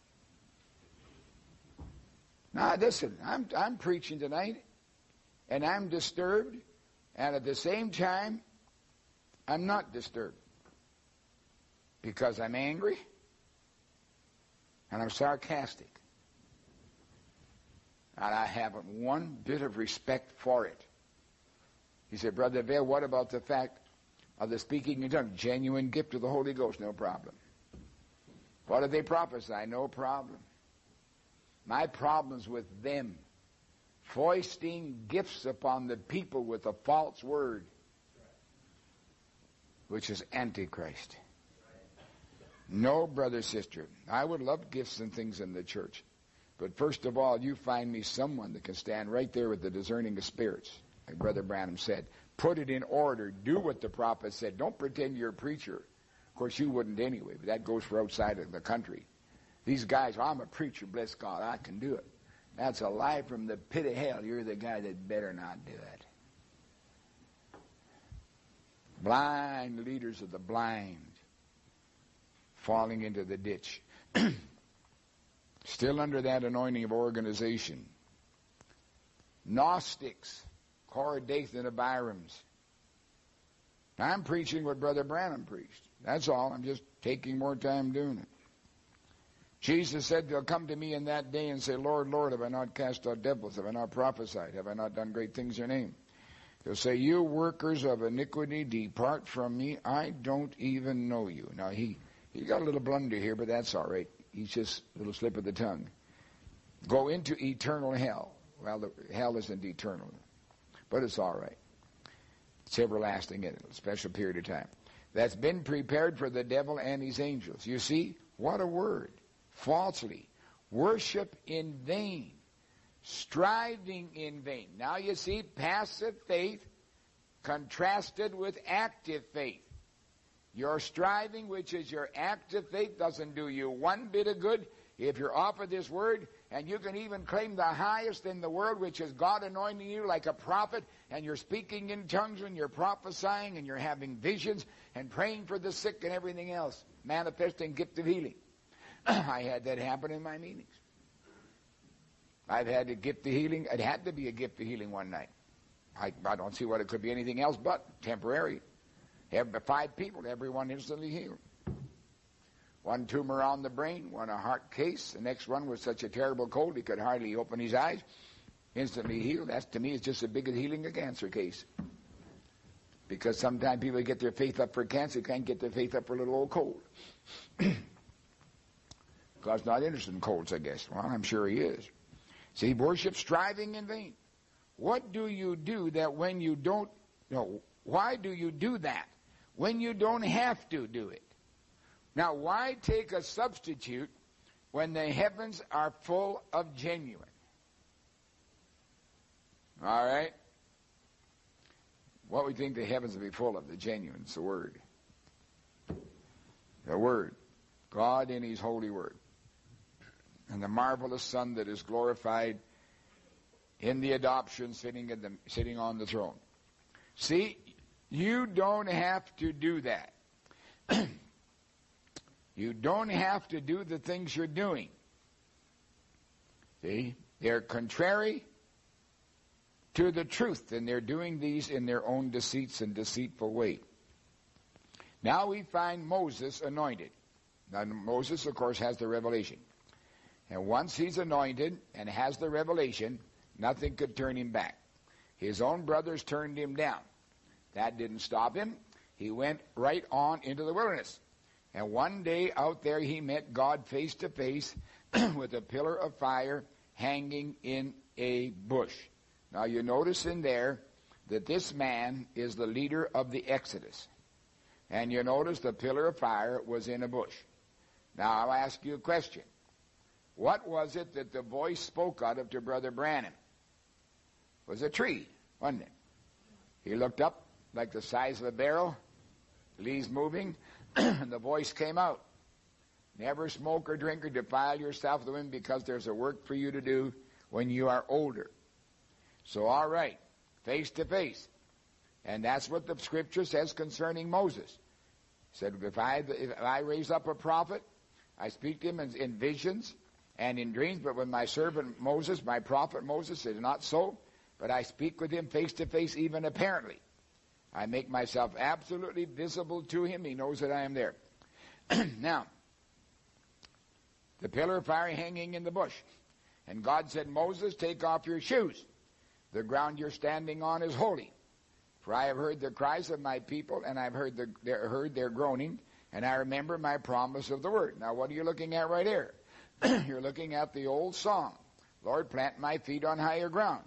[SPEAKER 1] Now listen, I'm preaching tonight, and I'm disturbed, and at the same time, I'm not disturbed. Because I'm angry, and I'm sarcastic. And I haven't one bit of respect for it. He said, Brother Vail, what about the fact of the speaking in tongues? Genuine gift of the Holy Ghost, no problem. What do they prophesy? No problem. My problem's with them foisting gifts upon the people with a false word, which is Antichrist. No, brother, sister, I would love gifts and things in the church. But first of all, you find me someone that can stand right there with the discerning of spirits. Like Brother Branham said, put it in order. Do what the prophet said. Don't pretend you're a preacher. Of course, you wouldn't anyway, but that goes for outside of the country. These guys, I'm a preacher, bless God, I can do it. That's a lie from the pit of hell. You're the guy that better not do it. Blind leaders of the blind falling into the ditch. Still under that anointing of organization. Gnostics, Corey Dathan of Byram's. I'm preaching what Brother Branham preached. That's all. I'm just taking more time doing it. Jesus said, they'll come to me in that day and say, Lord, Lord, have I not cast out devils? Have I not prophesied? Have I not done great things in your name? They'll say, you workers of iniquity, depart from me. I don't even know you. Now, he got a little blunder here, but that's all right. He's just a little slip of the tongue. Go into eternal hell. Well, hell isn't eternal, but it's all right. It's everlasting in a special period of time. That's been prepared for the devil and his angels. You see, what a word. Falsely. Worship in vain. striving in vain. Now you see, passive faith contrasted with active faith. Your striving, which is your active faith, doesn't do you one bit of good if you're offered this word, and you can even claim the highest in the world, which is God anointing you like a prophet, and you're speaking in tongues and you're prophesying and you're having visions and praying for the sick and everything else, manifesting gift of healing. I had that happen in my meetings. I've had a gift of healing. It had to be a gift of healing one night. I don't see what it could be anything else but temporary. 5 people, everyone instantly healed. One tumor on the brain, one a heart case. The next one was such a terrible cold he could hardly open his eyes. Instantly healed. That, to me, is just as big as healing a cancer case. Because sometimes people get their faith up for cancer, can't get their faith up for a little old cold. God's not interested in colds, I guess. Well, I'm sure he is. See, worship striving in vain. What do you do that when you don't... No, why do you do that when you don't have to do it? Now, why take a substitute when the heavens are full of genuine? All right? What we think the heavens will be full of, the genuine, it's the Word. The Word. God in His holy Word. And the marvelous Son that is glorified in the adoption sitting on the throne. See, you don't have to do that. You don't have to do the things you're doing. See? They're contrary to the truth, and they're doing these in their own deceits and deceitful way. Now we find Moses anointed. Now Moses, of course, has the revelation. And once he's anointed and has the revelation, nothing could turn him back. His own brothers turned him down. That didn't stop him. He went right on into the wilderness. And one day out there he met God face to face with a pillar of fire hanging in a bush. Now you notice in there that this man is the leader of the Exodus. And you notice the pillar of fire was in a bush. Now I'll ask you a question. What was it that the voice spoke out of to Brother Branham? It was a tree, wasn't it? He looked up like the size of a barrel, leaves moving, and the voice came out. Never smoke or drink or defile yourself with the women, because there's a work for you to do when you are older. So, all right, face to face. And that's what the Scripture says concerning Moses. It said, if I raise up a prophet, I speak to him in visions and in dreams, but with my servant Moses, my prophet Moses, it is not so, but I speak with him face to face, even apparently. I make myself absolutely visible to him. He knows that I am there. Now, the pillar of fire hanging in the bush. And God said, Moses, take off your shoes. The ground you're standing on is holy. For I have heard the cries of my people, and I've heard their groaning, and I remember my promise of the word. Now, what are you looking at right here? You're looking at the old song, Lord, plant my feet on higher ground.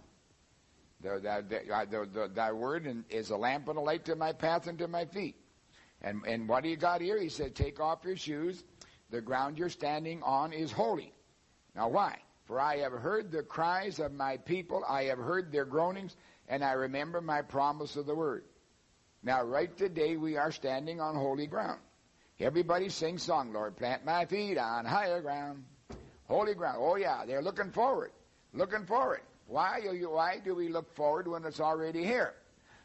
[SPEAKER 1] Thy word is a lamp and a light to my path and to my feet. And what do you got here? He said, take off your shoes. The ground you're standing on is holy. Now why? For I have heard the cries of my people. I have heard their groanings, and I remember my promise of the word. Now right today we are standing on holy ground. Everybody sings song, Lord, plant my feet on higher ground. Holy ground. Oh yeah, they're looking forward. Looking forward. Why do we look forward when it's already here?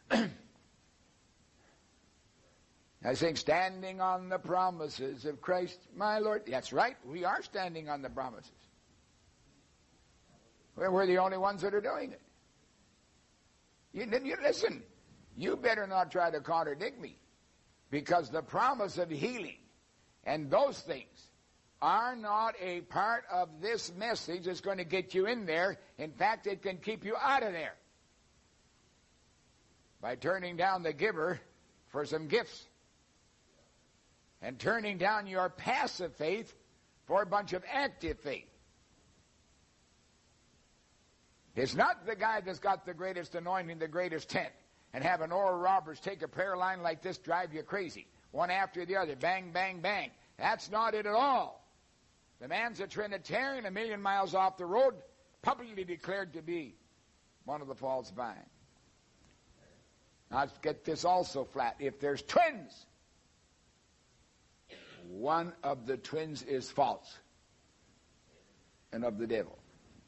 [SPEAKER 1] I sing, standing on the promises of Christ, my Lord. That's right, we are standing on the promises. We're the only ones that are doing it. You listen, you better not try to contradict me, because the promise of healing and those things are not a part of this message that's going to get you in there. In fact, it can keep you out of there by turning down the giver for some gifts and turning down your passive faith for a bunch of active faith. It's not the guy that's got the greatest anointing, the greatest tent, and having Oral Roberts take a prayer line like this drive you crazy, one after the other, bang, bang, bang. That's not it at all. The man's a Trinitarian, a million miles off the road, publicly declared to be one of the false vine. Now let's get this also flat. If there's twins, one of the twins is false and of the devil.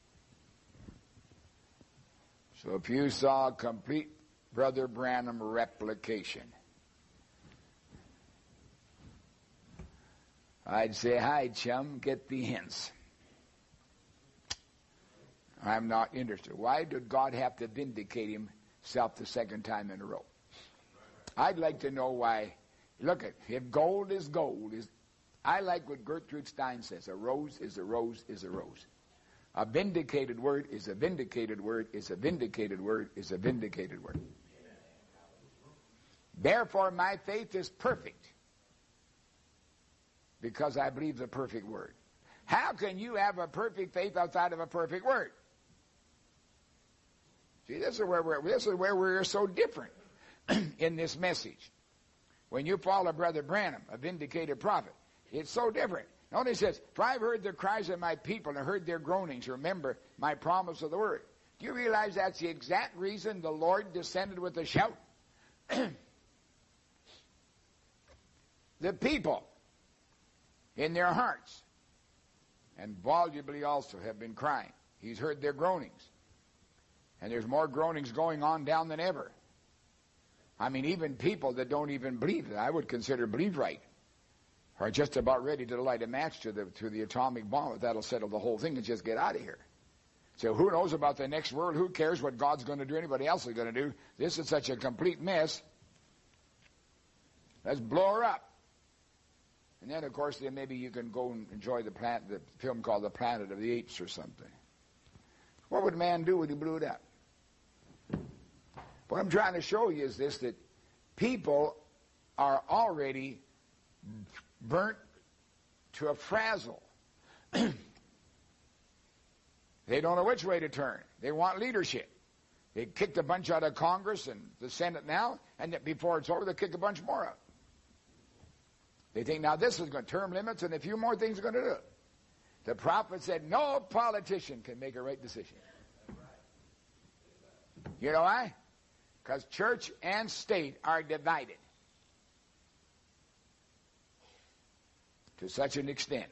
[SPEAKER 1] So if you saw a complete Brother Branham replication, I'd say, hi, chum, get the hints. I'm not interested. Why did God have to vindicate himself the second time in a row? I'd like to know why. Look, if gold is gold, I like what Gertrude Stein says. A rose is a rose is a rose. A vindicated word is a vindicated word is a vindicated word is a vindicated word. Therefore, my faith is perfect because I believe the perfect word. How can you have a perfect faith outside of a perfect word? See, this is where we're so different in this message. When you follow Brother Branham, a vindicated prophet, it's so different. Notice it says, for I've heard the cries of my people and heard their groanings. Remember my promise of the word. Do you realize that's the exact reason the Lord descended with a shout? The people in their hearts and volubly also have been crying. He's heard their groanings. And there's more groanings going on down than ever. I mean, even people that don't even believe, that I would consider believe right, are just about ready to light a match to the atomic bomb. That'll settle the whole thing and just get out of here. So who knows about the next world? Who cares what God's going to do, anybody else is going to do? This is such a complete mess. Let's blow her up. And then, of course, then maybe you can go and enjoy the film called The Planet of the Apes or something. What would man do when he blew it up? What I'm trying to show you is this, that people are already burnt to a frazzle. They don't know which way to turn. They want leadership. They kicked a bunch out of Congress and the Senate now, and before it's over, they'll kick a bunch more out. They think now this is going to term limits and a few more things are going to do it. The prophet said no politician can make a right decision. You know why? Because church and state are divided to such an extent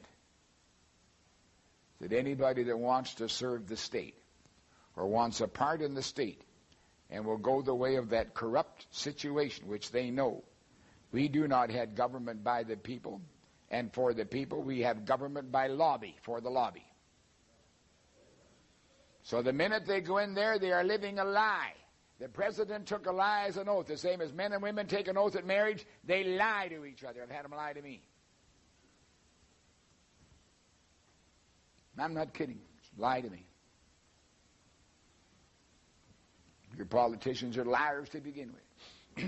[SPEAKER 1] that anybody that wants to serve the state or wants a part in the state and will go the way of that corrupt situation, which they know, we do not have government by the people and for the people. We have government by lobby, for the lobby. So the minute they go in there, they are living a lie. The president took a lie as an oath, the same as men and women take an oath at marriage. They lie to each other. I've had them lie to me. I'm not kidding. Lie to me. Your politicians are liars to begin with.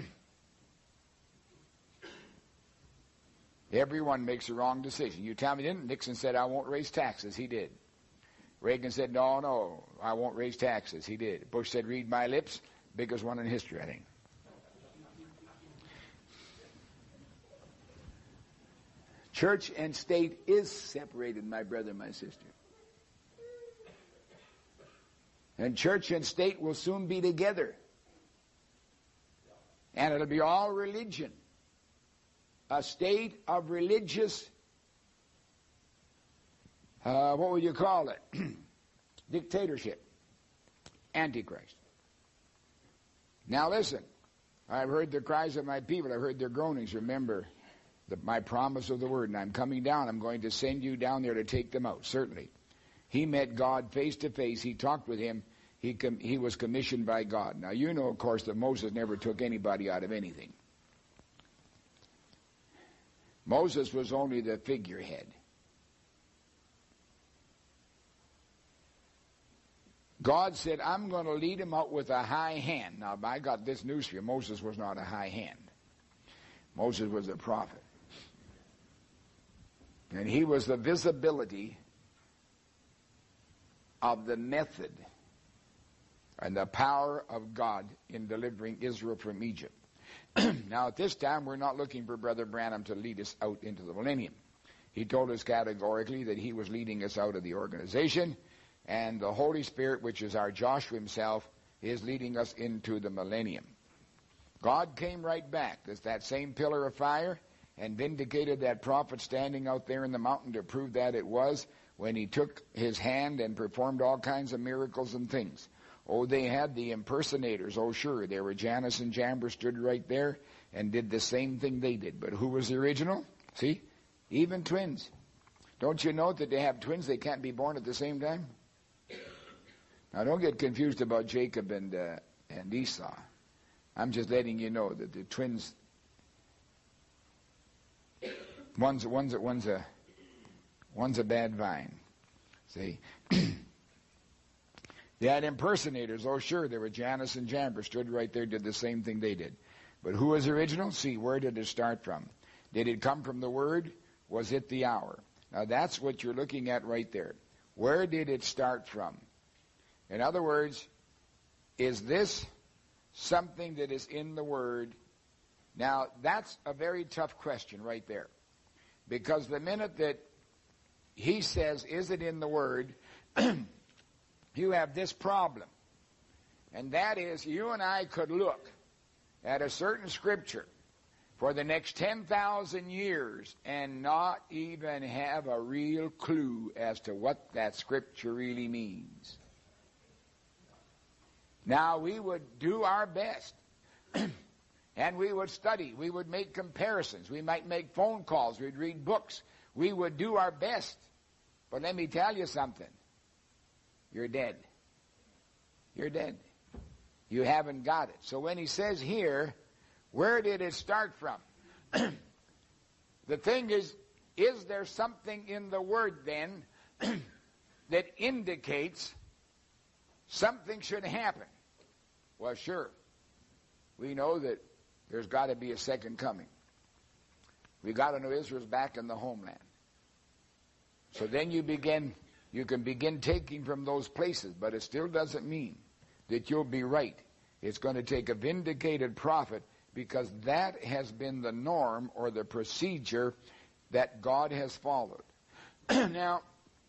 [SPEAKER 1] Everyone makes a wrong decision. You tell me didn't. Nixon said, I won't raise taxes. He did. Reagan said, no, I won't raise taxes. He did. Bush said, read my lips. Biggest one in history, I think. Church and state is separated, my brother, my sister. And church and state will soon be together. And it'll be all religion. A state of religious, what would you call it? Dictatorship. Antichrist. Now listen, I've heard the cries of my people, I've heard their groanings. Remember my promise of the word, and I'm coming down. I'm going to send you down there to take them out, certainly. He met God face to face. He talked with him. He was commissioned by God. Now you know, of course, that Moses never took anybody out of anything. Moses was only the figurehead. God said, I'm going to lead him out with a high hand. Now, I got this news for you. Moses was not a high hand. Moses was a prophet. And he was the visibility of the method and the power of God in delivering Israel from Egypt. Now, at this time, we're not looking for Brother Branham to lead us out into the millennium. He told us categorically that he was leading us out of the organization, And the Holy Spirit, which is our Joshua himself, is leading us into the millennium. God came right back. There's that same pillar of fire and vindicated that prophet standing out there in the mountain to prove that it was when he took his hand and performed all kinds of miracles and things. Oh, they had the impersonators. Oh, sure, there were Jannes and Jambres stood right there and did the same thing they did. But who was the original? See? Even twins. Don't you know that they have twins? They can't be born at the same time? Now, don't get confused about Jacob and Esau. I'm just letting you know that the twins, one's a bad vine. See? They had impersonators. Oh, sure, there were Jannes and Jambres stood right there, did the same thing they did. But who was original? See, where did it start from? Did it come from the Word? Was it the hour? Now, that's what you're looking at right there. Where did it start from? In other words, is this something that is in the Word? Now, that's a very tough question right there. Because the minute that he says, is it in the Word, you have this problem. And that is, you and I could look at a certain scripture for the next 10,000 years and not even have a real clue as to what that scripture really means. Now, we would do our best, and we would study. We would make comparisons. We might make phone calls. We'd read books. We would do our best. But let me tell you something. You're dead. You're dead. You haven't got it. So when he says here, where did it start from? The thing is there something in the Word then that indicates something should happen? Well, sure. We know that there's got to be a second coming. We got to know Israel's back in the homeland. So then you can begin taking from those places, but it still doesn't mean that you'll be right. It's going to take a vindicated prophet, because that has been the norm or the procedure that God has followed. Now,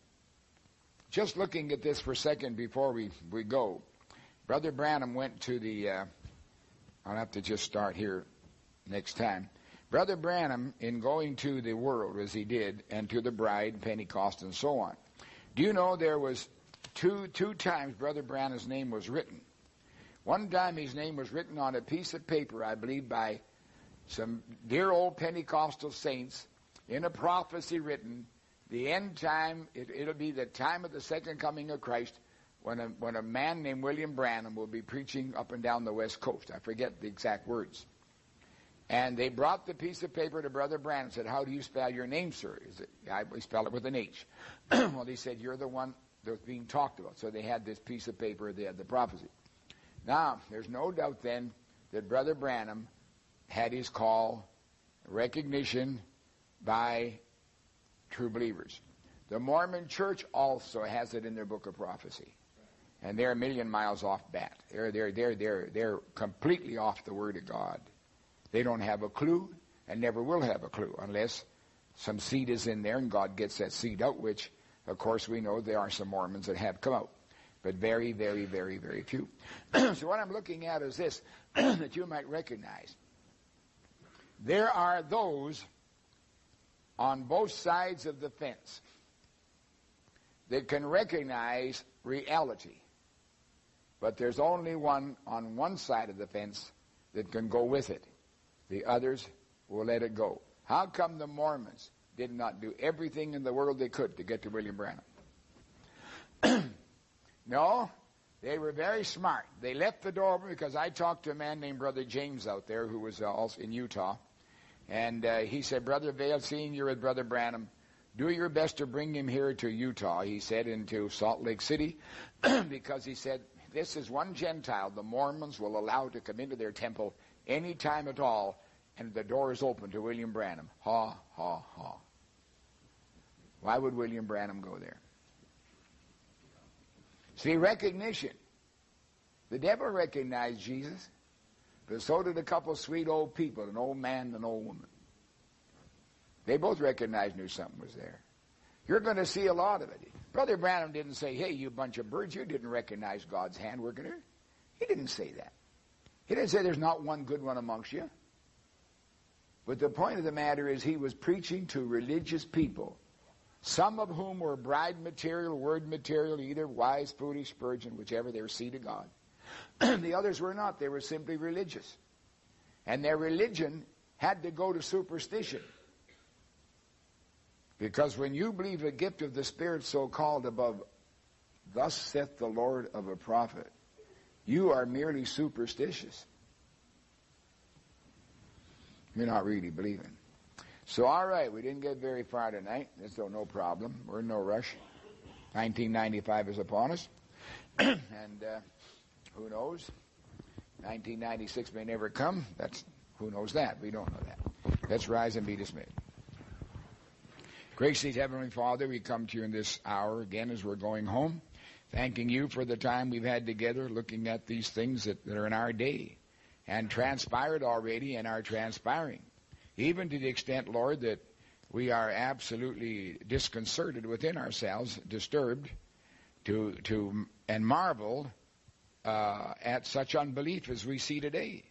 [SPEAKER 1] just looking at this for a second before we go, Brother Branham went to the, I'll have to just start here next time. Brother Branham, in going to the world as he did, and to the bride, Pentecost, and so on, do you know there was two times Brother Branham's name was written? One time his name was written on a piece of paper, I believe, by some dear old Pentecostal saints in a prophecy written, the end time, it'll be the time of the second coming of Christ, when a man named William Branham will be preaching up and down the West Coast. I forget the exact words. And they brought the piece of paper to Brother Branham and said, how do you spell your name, sir? I spell it with an H. Well, he said, you're the one that's being talked about. So they had this piece of paper, they had the prophecy. Now, there's no doubt then that Brother Branham had his call, recognition by true believers. The Mormon Church also has it in their book of prophecy. And they're a million miles off bat. They're completely off the Word of God. They don't have a clue and never will have a clue unless some seed is in there and God gets that seed out, which, of course, we know there are some Mormons that have come out. But very, very, very, very few. So what I'm looking at is this, that you might recognize. There are those on both sides of the fence that can recognize reality. But there's only one on one side of the fence that can go with it. The others will let it go. How come the Mormons did not do everything in the world they could to get to William Branham? No, they were very smart. They left the door open, because I talked to a man named Brother James out there who was also in Utah. And he said, Brother Vail, seeing you're with Brother Branham, do your best to bring him here to Utah, he said, into Salt Lake City, because he said, this is one Gentile the Mormons will allow to come into their temple any time at all, and the door is open to William Branham. Ha, ha, ha. Why would William Branham go there? See, recognition. The devil recognized Jesus, but so did a couple sweet old people, an old man and an old woman. They both recognized, knew something was there. You're going to see a lot of it. Brother Branham didn't say, hey, you bunch of birds, you didn't recognize God's hand working here. He didn't say that. He didn't say there's not one good one amongst you. But the point of the matter is he was preaching to religious people, some of whom were bride material, word material, either wise, foolish, Spurgeon, whichever, they were seed of God. The others were not. They were simply religious. And their religion had to go to superstition. Because when you believe the gift of the Spirit so-called above, thus saith the Lord of a prophet, you are merely superstitious. You're not really believing. So, all right, we didn't get very far tonight. That's no problem. We're in no rush. 1995 is upon us. And who knows? 1996 may never come. Who knows that? We don't know that. Let's rise and be dismissed. Gracious Heavenly Father, we come to you in this hour again as we're going home, thanking you for the time we've had together looking at these things that are in our day and transpired already and are transpiring. Even to the extent, Lord, that we are absolutely disconcerted within ourselves, disturbed, and marvel at such unbelief as we see today.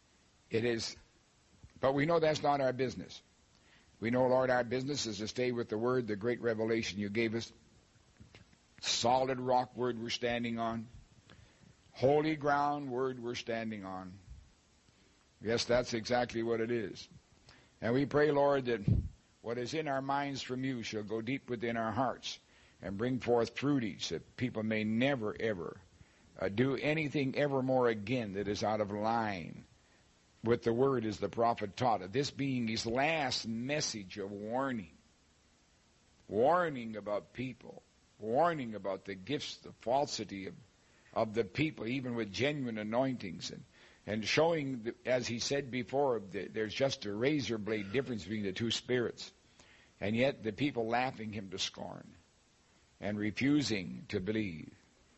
[SPEAKER 1] But we know that's not our business. We know, Lord, our business is to stay with the Word, the great revelation you gave us, solid rock Word we're standing on, holy ground Word we're standing on. Yes, that's exactly what it is. And we pray, Lord, that what is in our minds from you shall go deep within our hearts and bring forth fruitage that people may never, ever do anything evermore again that is out of line with the Word as the prophet taught it. This being his last message of warning. Warning about people. Warning about the gifts, the falsity of the people, even with genuine anointings. And showing, as he said before, that there's just a razor blade difference between the two spirits. And yet the people laughing him to scorn and refusing to believe.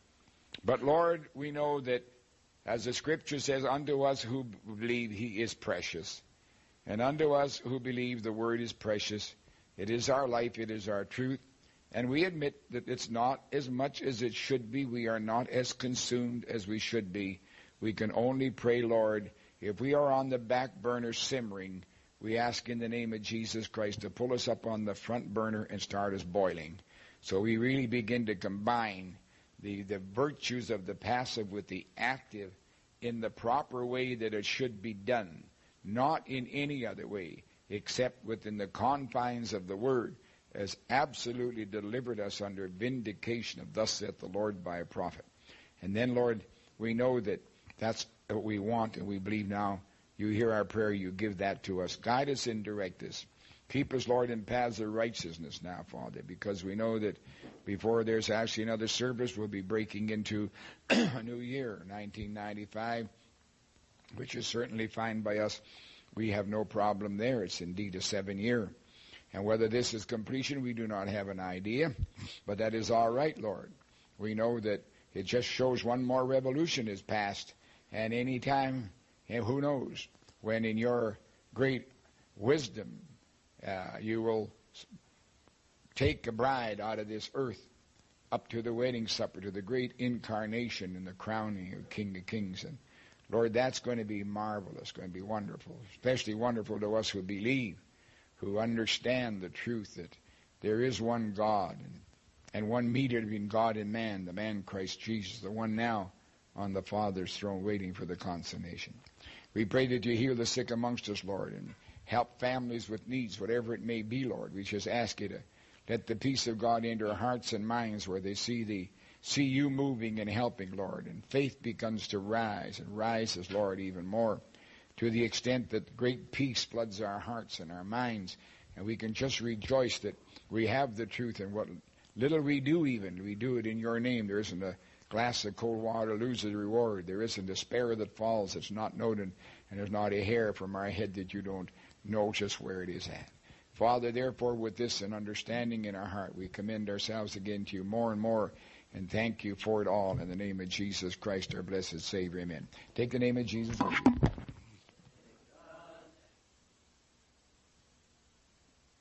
[SPEAKER 1] But Lord, we know that, as the Scripture says, unto us who believe he is precious. And unto us who believe the Word is precious. It is our life, it is our truth. And we admit that it's not as much as it should be. We are not as consumed as we should be. We can only pray, Lord, if we are on the back burner simmering, we ask in the name of Jesus Christ to pull us up on the front burner and start us boiling. So we really begin to combine the virtues of the passive with the active in the proper way that it should be done, not in any other way, except within the confines of the Word, as absolutely delivered us under vindication of thus saith the Lord by a prophet. And then, Lord, we know that that's what we want, and we believe now you hear our prayer, you give that to us. Guide us and direct us. Keep us, Lord, in paths of righteousness now, Father, because we know that before there's actually another service, we'll be breaking into a new year, 1995, which is certainly fine by us. We have no problem there. It's indeed a 7-year. And whether this is completion, we do not have an idea, but that is all right, Lord. We know that it just shows one more revolution is past, and any time, and who knows, when in your great wisdom, you will take a bride out of this earth up to the wedding supper, to the great incarnation and the crowning of King of Kings. And Lord, that's going to be marvelous, going to be wonderful, especially wonderful to us who believe, who understand the truth that there is one God and one mediator between God and man, the man Christ Jesus, the one now on the Father's throne waiting for the consummation. We pray that you heal the sick amongst us, Lord, and help families with needs, whatever it may be, Lord. We just ask you to let the peace of God enter our hearts and minds where they see you moving and helping, Lord. And faith begins to rise and rises, Lord, even more to the extent that great peace floods our hearts and our minds. And we can just rejoice that we have the truth, and what little we do even, we do it in your name. There isn't a glass of cold water loses a reward. There isn't a sparrow that falls that's not noted, and there's not a hair from our head that you don't know just where it is at. Father, therefore, with this and understanding in our heart, we commend ourselves again to you more and more, and thank you for it all in the name of Jesus Christ, our blessed Savior. Amen. Take the name of Jesus with you.